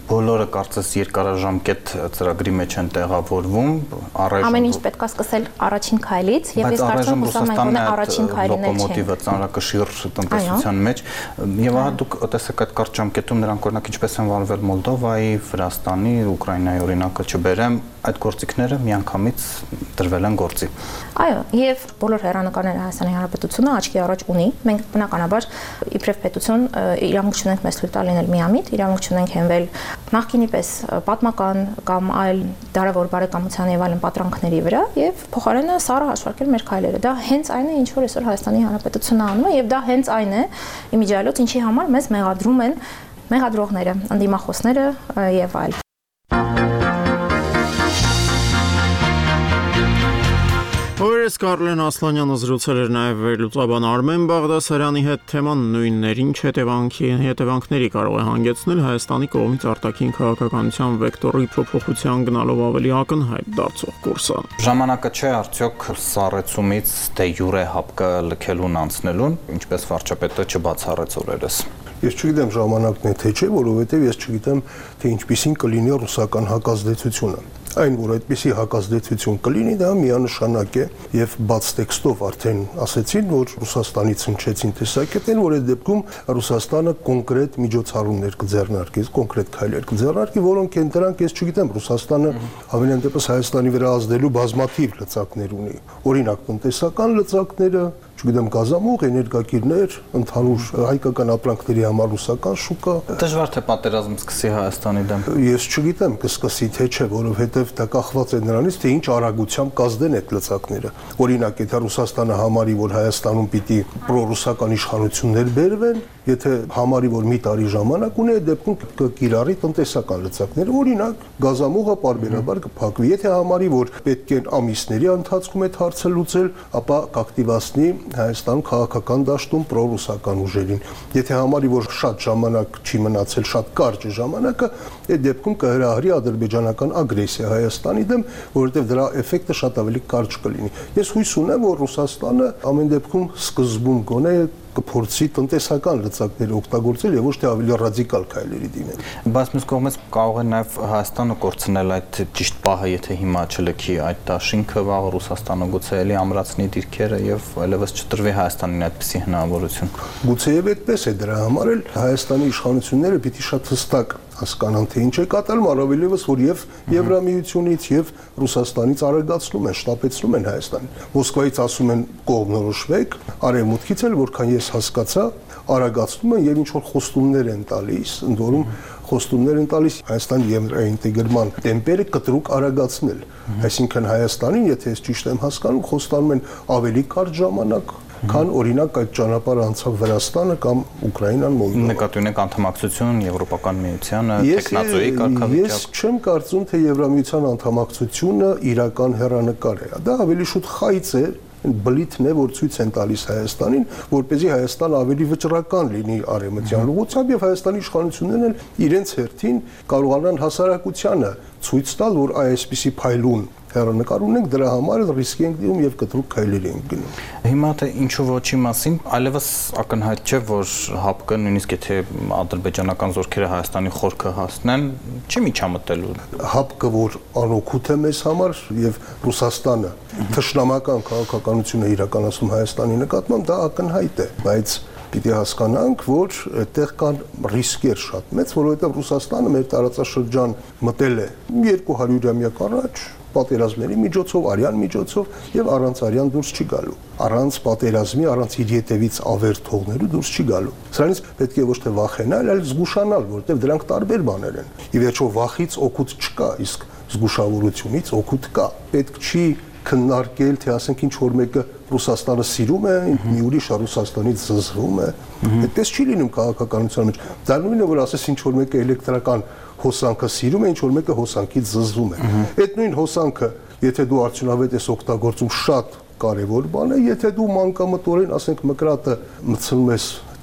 Բոլորը կարծես երկարաժամկետ ծրագրի մեջ են տեղավորվում, առայժմ ամեն ինչ պետք է սկսել առաջին քայլից, եւ ես կարծում եմ Ռուսաստանը առաջին քայլին է լոկոմոտիվը ծանրակշիռ տնտեսության մեջ, եւ ահա դուք տեսեք այդ կարճ ժամկետում նրանք օրինակ ինչպես են վարվել Մոլդովայի, Վրաստանի, Ուկրաինայի օրինակը չբերեմ, այդ գործիքները միանգամից դրվել են գործի։ Այո, եւ բոլոր հերանեկարները Հայաստանի Հանրապետությունը աչքի առաջ ունի։ Մենք բնականաբար իբրև պետություն իրավունք չունենք մեզ թույլ տալ լինել միամիտ, իրավունք չունենք հենվել նախկինի պես պատմական կամ այլ դարավոր բարեկամության եւ այլն պատրանքների վրա եւ փոխարենը սառը հաշվարկել մեր քայլերը։ Դա հենց այն է, ինչ որ այսօր Հայաստանի Հանրապետությունը անում է եւ դա հենց այն է իմիջիայլոց, ինչի համար մեզ մեղադրում են մեղադրողները, ընդդիմախոսները եւ այլ։ Օրերս Կարլեն Ասլանյանը զրուցել էր նաև վերլուծաբան Արմեն Բաղդասարյանի հետ, թեման նույնն էր, ինչ հետևանքի հետևանքների կարող է հանգեցնել Հայաստանի կողմից արտաքին քաղաքականության վեկտորի փոփոխության գնալով ավելի ակնհայտ դարձող կուրսը։ Ժամանակը չէ արդյոք սառեցումից դե յուրե հապկը լքելուն անցնելուն, ինչպես վարչապետը չբացառեց օրերս։ Ես չգիտեմ ժամանակն է թե չէ, որովհետև ես չգիտեմ թե ինչպիսին կլինի ռուսական հակազդեցությունը։ Այն, որ այդպիսի հակազդեցություն կլինի, դա միանշանակ է եւ բաց տեքստով արդեն ասեցին, որ Ռուսաստանից հնչեցին տեսակետներ, որ այդ դեպքում Ռուսաստանը կոնկրետ միջոցառումներ կձեռնարկի, կոնկրետ քայլեր կձեռնարկի, որոնք են դրանք, ես չգիտեմ, Ռուսաստանը ամենայն դեպս Հայաստանի վրա ազդելու բազմաթիվ լծակներ ունի։ Օրինակ, տնտեսական լծակները, չգիտեմ, գազամուղ, էներգակիրներ, ընդհանուր հայկական ապրանքների համար ռուսական շուկա։ Դժվար թե պատերազմ սկսի Հայաստանի դեմ։ Ես չգիտեմ, կսկսի թե չէ, որովհետև դա կախված է նրանից, թե ինչ արագությամբ կազդեն այդ լծակները։ Օրինակ, եթե Ռուսաստանը համարի, որ Հայաստանում պիտի պրոռուսական իշխանություններ բերվեն, եթե համարի, որ մի տարի ժամանակ ունի, այդ դեպքում կկիրառի տնտեսական լծակները, օրինակ, գազամուղը պարբերաբար կփակվի։ Եթե համարի, որ պետք է ամիսների ընթացքում այդ հարցը լուծել, ապա կակտիվացնի Հայաստանում քաղաքական դաշտում պրոռուսական ուժերին։ Եթե համարի, որ շատ ժամանակ չի մնացել, շատ կարճ է ժամանակը, այդ դեպքում կհրահրի ադրբեջանական ագրեսիա Հայաստանի դեմ, որովհետև դրա էֆեկտը շատ ավելի կարճ կլինի։ Ես հույս ունեմ, որ Ռուսաստանը ամեն դեպքում սկզբում գոնե կփորձի տնտեսական լծակներ օգտագործել եւ ոչ թե ավելի ռադիկալ քայլերի դիմել։ Բայց մյուս կողմից կարող է նաեւ Հայաստանը կորցնել այդ ճիշտ պահը, եթե հիմա չլքի այդ դաշինքը, վաղ Ռուսաստանը գուցե էլի ամրացնի դիրքերը եւ այլևս չտրվի Հայաստանին այդպիսի հնարավորություն։ Գուցեև այդպես է, դրա համար էլ Հայաստանի իշխանությունները պիտի շատ հստակ հասկանան, թե ինչ է կատարում, առավելևս որ եւ Եվրամիությունից եւ Ռուսաստանից արագացնում են, շտապեցնում են Հայաստանին։ Մոսկվայից ասում են կողմնորոշվեք, արևմուտքից էլ որքան ես հասկացա, արագացնում են եւ ինչ որ խոստումներ են տալիս, ընդ որում խոստումներ են տալիս Հայաստանի եվրոինտեգրման տեմպերը կտրուկ արագացնել։ Այսինքն Հայաստանին, եթե ես ճիշտ եմ հասկանում, խոստանում են ավելի կարճ ժամանակ, քան օրինակ այդ ճանապարհը անցավ Վրաստանը կամ Ուկրաինան, Մոլդովան։ Նկատի ունեք անդամակցություն Եվրոպական միությանը, տեխնազոյի կարգավիճակ։ Ես չեմ կարծում, թե Եվրամիության անդամակցությունը իրական հեռանկար է։ Դա ավելի շուտ խայծ է, բլիթն է, որ ցույց են տալիս Հայաստանին, որպեսզի Հայաստանը ավելի վճռական լինի արևմտյան ուղղությամբ եւ Հայաստանի իշխանություններն էլ իրենց հերթին կարողանան հասարակությանը ցույց տալ, որ այսպիսի փայլուն հեռանկար ունենք, դրա համար էլ ռիսկի ենք դիմում եւ կտրուկ քայլերի ենք գնում։ Հիմա թե ինչու ոչի մասին, այլևս ակնհայտ չէ, որ ՀԱՊԿ նույնիսկ եթե ադրբեջանական զորքերը Հայաստանի խորքը հասնեն, չի միջամտելու։ ՀԱՊԿ, որ անօգուտ է մեզ համար եւ Ռուսաստանը թշնամական քաղաքականությունը իրականացնում Հայաստանի նկատմամբ, դա ակնհայտ է, բայց պիտի հասկանանք, որ այդտեղ կան ռիսկեր շատ մեծ, որովհետև Ռուսաստանը մեր տարածաշրջան մտել է երկու հարյուրամյակ առաջ պատերազմների միջոցով, արյան միջոցով եւ առանց արյան դուրս չի գալու։ Առանց պատերազմի, առանց իր ետևից ավեր թողնելու դուրս չի գալու։ Սրանից պետք է ոչ թե վախենալ, այլ զգուշանալ, որովհետեւ դրանք տարբեր բաներ են։ Ի վերջո վախից օգուտ չկա, իսկ զգուշավորությունից օգուտ կա։ Պետք չի քննարկել, թե ասենք ինչ որ մեկը Ռուսաստանը սիրում է, մի ուրիշը Ռուսաստանից զզվում է։ Այդպես չի լինում քաղաքականության մեջ։ Դա նույնն է, որ ասես ինչ որ մեկը էլեկտրական հոսանքը սիրում է, ինչ որ մեկը հոսանքից զզվում է։ Այդ նույն հոսանքը, եթե դու արդյունավետ ես օգտագործում, շատ կարևոր բան է, եթե դու մանկամտորեն, ասենք, մկրատը մտցնում ես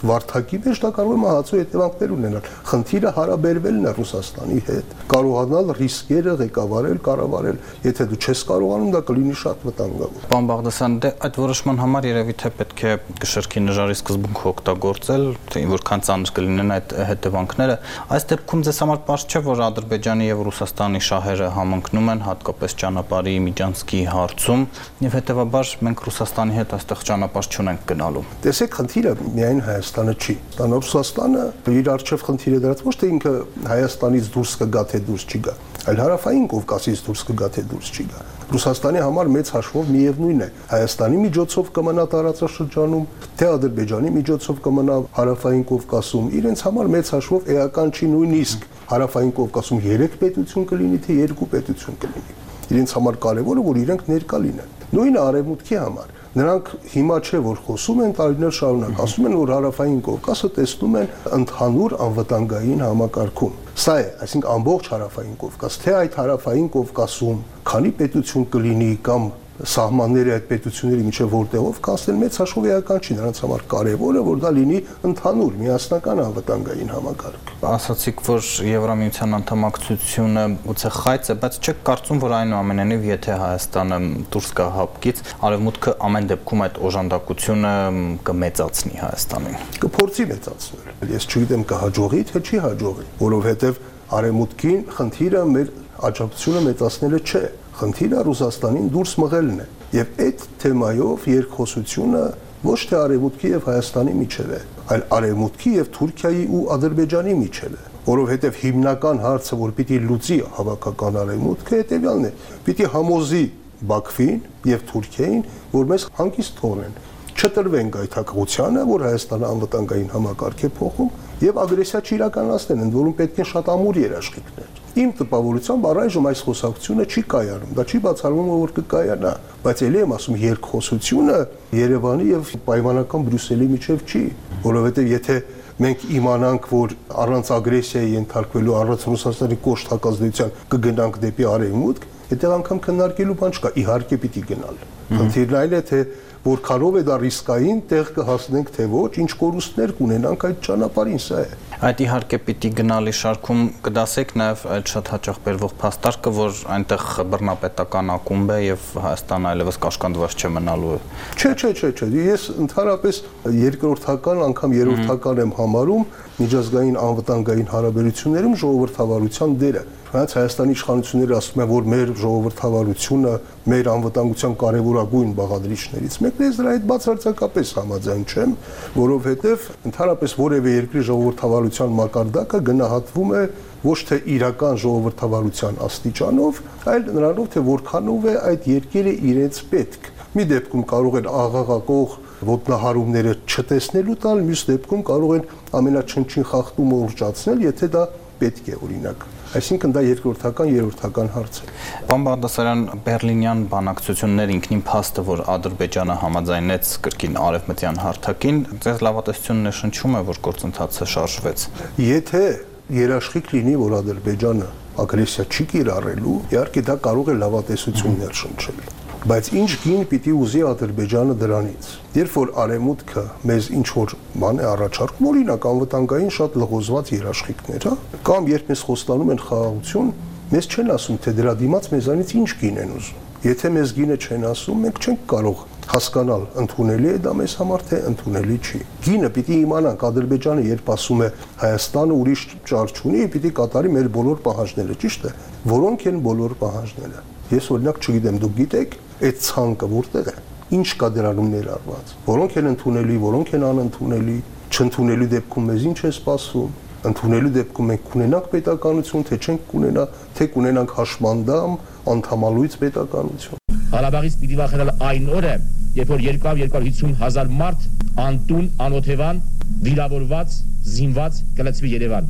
վարդակի մեջ դա կարող է մահացու հետևանքներ ունենալ։ Խնդիրը հարաբերվելն է Ռուսաստանի հետ, կարողանալ ռիսկերը ղեկավարել, կառավարել։ Եթե դու չես կարողանում, դա կլինի շատ վտանգավոր։ Պարոն Բաղդասարյան, դե այդ որոշման համար երևի թե պետք է կշռքի նժարի սկզբունքը օգտագործել, թե որքան ծանր կլինեն այդ հետևանքները։ Այս դեպքում ձեզ համար պարզ չէ, որ Ադրբեջանի եւ Ռուսաստանի շահերը համընկնում են, հատկապես ճանապարհի միջանցքի հարցում, եւ հետեւաբար մենք Ռուսաստանի հետ այստեղ ճանապարհ չունենք գնալու։ Տեսեք, խնդիրը միայն Հայաստանը չի։ Ռուսաստանը իր արժեվ խնդիր է դրած ոչ թե ինքը Հայաստանից դուրս կգա թե դուրս չի գա, այլ հարավային Կովկասից դուրս կգա թե դուրս չի գա։ Ռուսաստանի համար մեծ հաշվով միևնույն է Հայաստանի միջոցով կմնա տարածաշրջանում, թե Ադրբեջանի միջոցով կմնա հարավային Կովկասում, իրենց համար մեծ հաշվով էական չի նույնիսկ հարավային Կովկասում երեք պետություն կլինի, թե երկու պետություն կլինի։ Իրենց համար կարևորը որ իրենք ներկա լինեն։ Նույնը արևմուտքի համար։ Նրանք հիմա չէ որ խոսում են տարիներ շարունակ, ասում են որ հարավային Կովկասը տեսնում են ընդհանուր անվտանգային համակարգում։ Սա է, այսինքն ամբողջ հարավային Կովկաս, թե այդ հարավային Կովկասում քանի պետություն կլինի կամ սահմանները այդ պետությունների միջև որտեղով կանցնել մեծ հաշվով էական չի, նրանց համար կարևորը որ դա լինի ընդհանուր միասնական անվտանգային համակարգ։ Ասացիք, որ Եվրամիության անդամակցությունը ուծե խայծ է, բայց չեք կարծում, որ այնուամենայնիվ եթե Հայաստանը դուրս գա հապկից, Արևմուտքը ամեն դեպքում այդ օժանդակությունը կմեծացնի Հայաստանին։ Կփորձի մեծացնել։ Ես չգիտեմ կհաջողի թե չի հաջողի, որովհետև Արևմուտքին խնդիրը մեր աջակցությունը մեծացնելը չէ։ Խնդիրը Ռուսաստանին դուրս մղելն է եւ այդ թեմայով երկխոսությունը ոչ թե Արևմուտքի եւ Հայաստանի միջև է, այլ Արևմուտքի եւ Թուրքիայի ու Ադրբեջանի միջև է, որովհետեւ հիմնական հարցը, որ պիտի լուծի հավաքական Արևմուտքը, հետեւյալն է. պիտի համոզի Բաքվին եւ Թուրքիային, որ մեզ հանգիստ թողնեն, չտրվեն գայթակղությանը, որ Հայաստանը անվտանգային համակարգ է փոխում եւ ագրեսիա չիրականացնեն, ընդ որում պետք է շատ ամուր երաշխիքներ։ Իմ տպավորությամբ առայժմ այս խոսակցությունը չի կայանում, դա չի բացառվում որ կկայանա, բայց ելի եմ ասում երկխոսությունը Երևանի եւ պայմանական Բրյուսելի միջև չի, որովհետեւ եթե մենք իմանանք, որ առանց ագրեսիայի ենթարկվելու, առանց Ռուսաստանի կոշտ հակազդեցության կգնանք դեպի արևմուտք, այդտեղ անգամ քննարկելու բան չկա, իհարկե պիտի գնալ։ Խնդիրն այն է, թե որքանով է դա ռիսկային, տեղ կհասնենք թե ոչ, ինչ կորուստներ կունենանք այդ ճանապարհին, սա է։ Այդ իհարկե պիտի գնալի շարքում կդասեք նաև այդ շատ հաճախ բերվող փաստարկը, որ այնտեղ բռնապետական ակումբ է եւ Հայաստանը այլևս կաշկանդված չմնալու է։ Չէ, չէ, չէ, չէ, ես ընդհանրապես երկրորդական անգամ երրորդական եմ համարում միջազգային անվտանգային հարաբերություններում ժողովրդավարության դերը։ Հենց Հայաստանի իշխանությունները ասում են, որ մեր ժողովրդավարությունը մեր անվտանգության կարևորագույն բաղադրիչներից մեկն է, ես դրա հետ բացարձակապես համաձայն չեմ, որովհետև ընդհանրապես որևէ երկրի ժողովրդավարության մակարդակը գնահատվում է ոչ թե իրական ժողովրդավարության աստիճանով, այլ նրանով, թե որքանով է այդ երկիրը իրենց պետք։ Մի դեպքում կարող են աղաղակող ոտնահարումները չտեսնելու տալ, մյուս դեպքում կարող են ամենաչնչին խախտումը ուռճացնել, եթե դա պետք է օրինակ։ Այսինքն դա երկրորդական, երրորդական հարց է։ Պարոն Բաղդասարյան, Բերլինյան բանակցություններ ինքնին փաստը, որ Ադրբեջանը համաձայնեց կրկին արևմտյան հարթակին, ձեզ լավատեսությունն է շնչում է, որ գործընթացը շարժվեց։ Եթե երաշխիք լինի, որ Ադրբեջանը ագրեսիա չի կիրառելու, իհարկե դա կարող է լավատեսություններ շնչել։ Բայց ինչ գին պիտի ուզի Ադրբեջանը դրանից։ Երբ որ արևմուտքը մեզ ինչ որ բան է առաջարկում, օրինակ անվտանգային շատ լղոզված երաշխիքներ, հա, կամ երբ մեզ խոստանում են խաղաղություն, մեզ չեն ասում, թե դրա դիմաց մեզանից ինչ գին են ուզում։ Եթե մեզ գինը չեն ասում, մենք չենք կարող հասկանալ ընդունելի է դա մեզ համար թե ընդունելի չի։ Գինը պիտի իմանանք, Ադրբեջանը երբ ասում է Հայաստանը ուրիշ ճար չունի, պիտի կատարի մեր բոլոր պահանջները, ճիշտ է։ Որոնք են բոլոր պահանջները։ Ես օրինակ չգիտեմ, դուք գիտեք այդ ցանկը որտեղ է, ինչ կա դրանում ներառված, որոնք են ընդունելի, որոնք են անընդունելի, չընդունելու դեպքում մեզ ինչ է սպասվում, ընդունելու դեպքում մենք կունենանք պետականություն, թե չենք կունենա, թե կունենանք հաշմանդամ, անդամալույց պետականություն։ Ղարաբաղից պիտի վախենալ այն օրը, երբ որ երկու հիսուն հազար մարդ անտուն, անօթևան, վիրավորված, զինված կլցվի Երևան։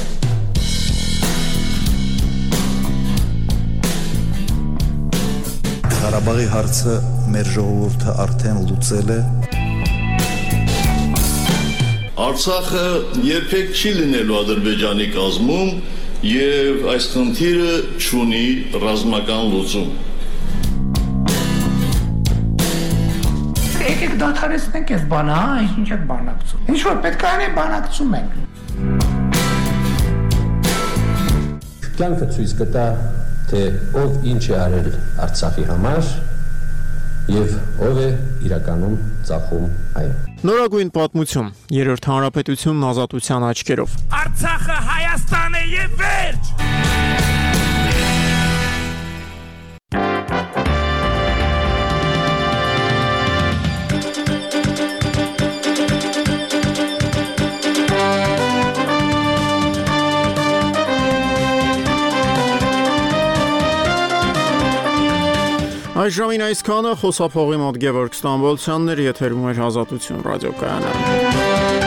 Ղարաբաղի հարցը մեր ժողովուրդը արդեն լուծել է։ Արցախը երբեք չի լինելու Ադրբեջանի կազմում եւ այս խնդիրը չունի ռազմական լուծում։ եկեք դադարեցնենք այս բանը, հա, ինչ եք բանակցում։ Ինչ որ պետք է անենք, բանակցում ենք։ Կյանքը ցույց կտա, թե ով ինչ է արել Արցախի համար եւ ով է իրականում ծախում այն։ Նորագույն պատմություն, երրորդ հանրապետությունն ազատության աչքերով։ Արցախը Հայաստան է եւ վերջ։ Այս ժամին այսքանը, խոսափողի մոտ Գևորգ Ստամբոլցյանն էր, եթերում էր Ազատություն ռադիոկայանը։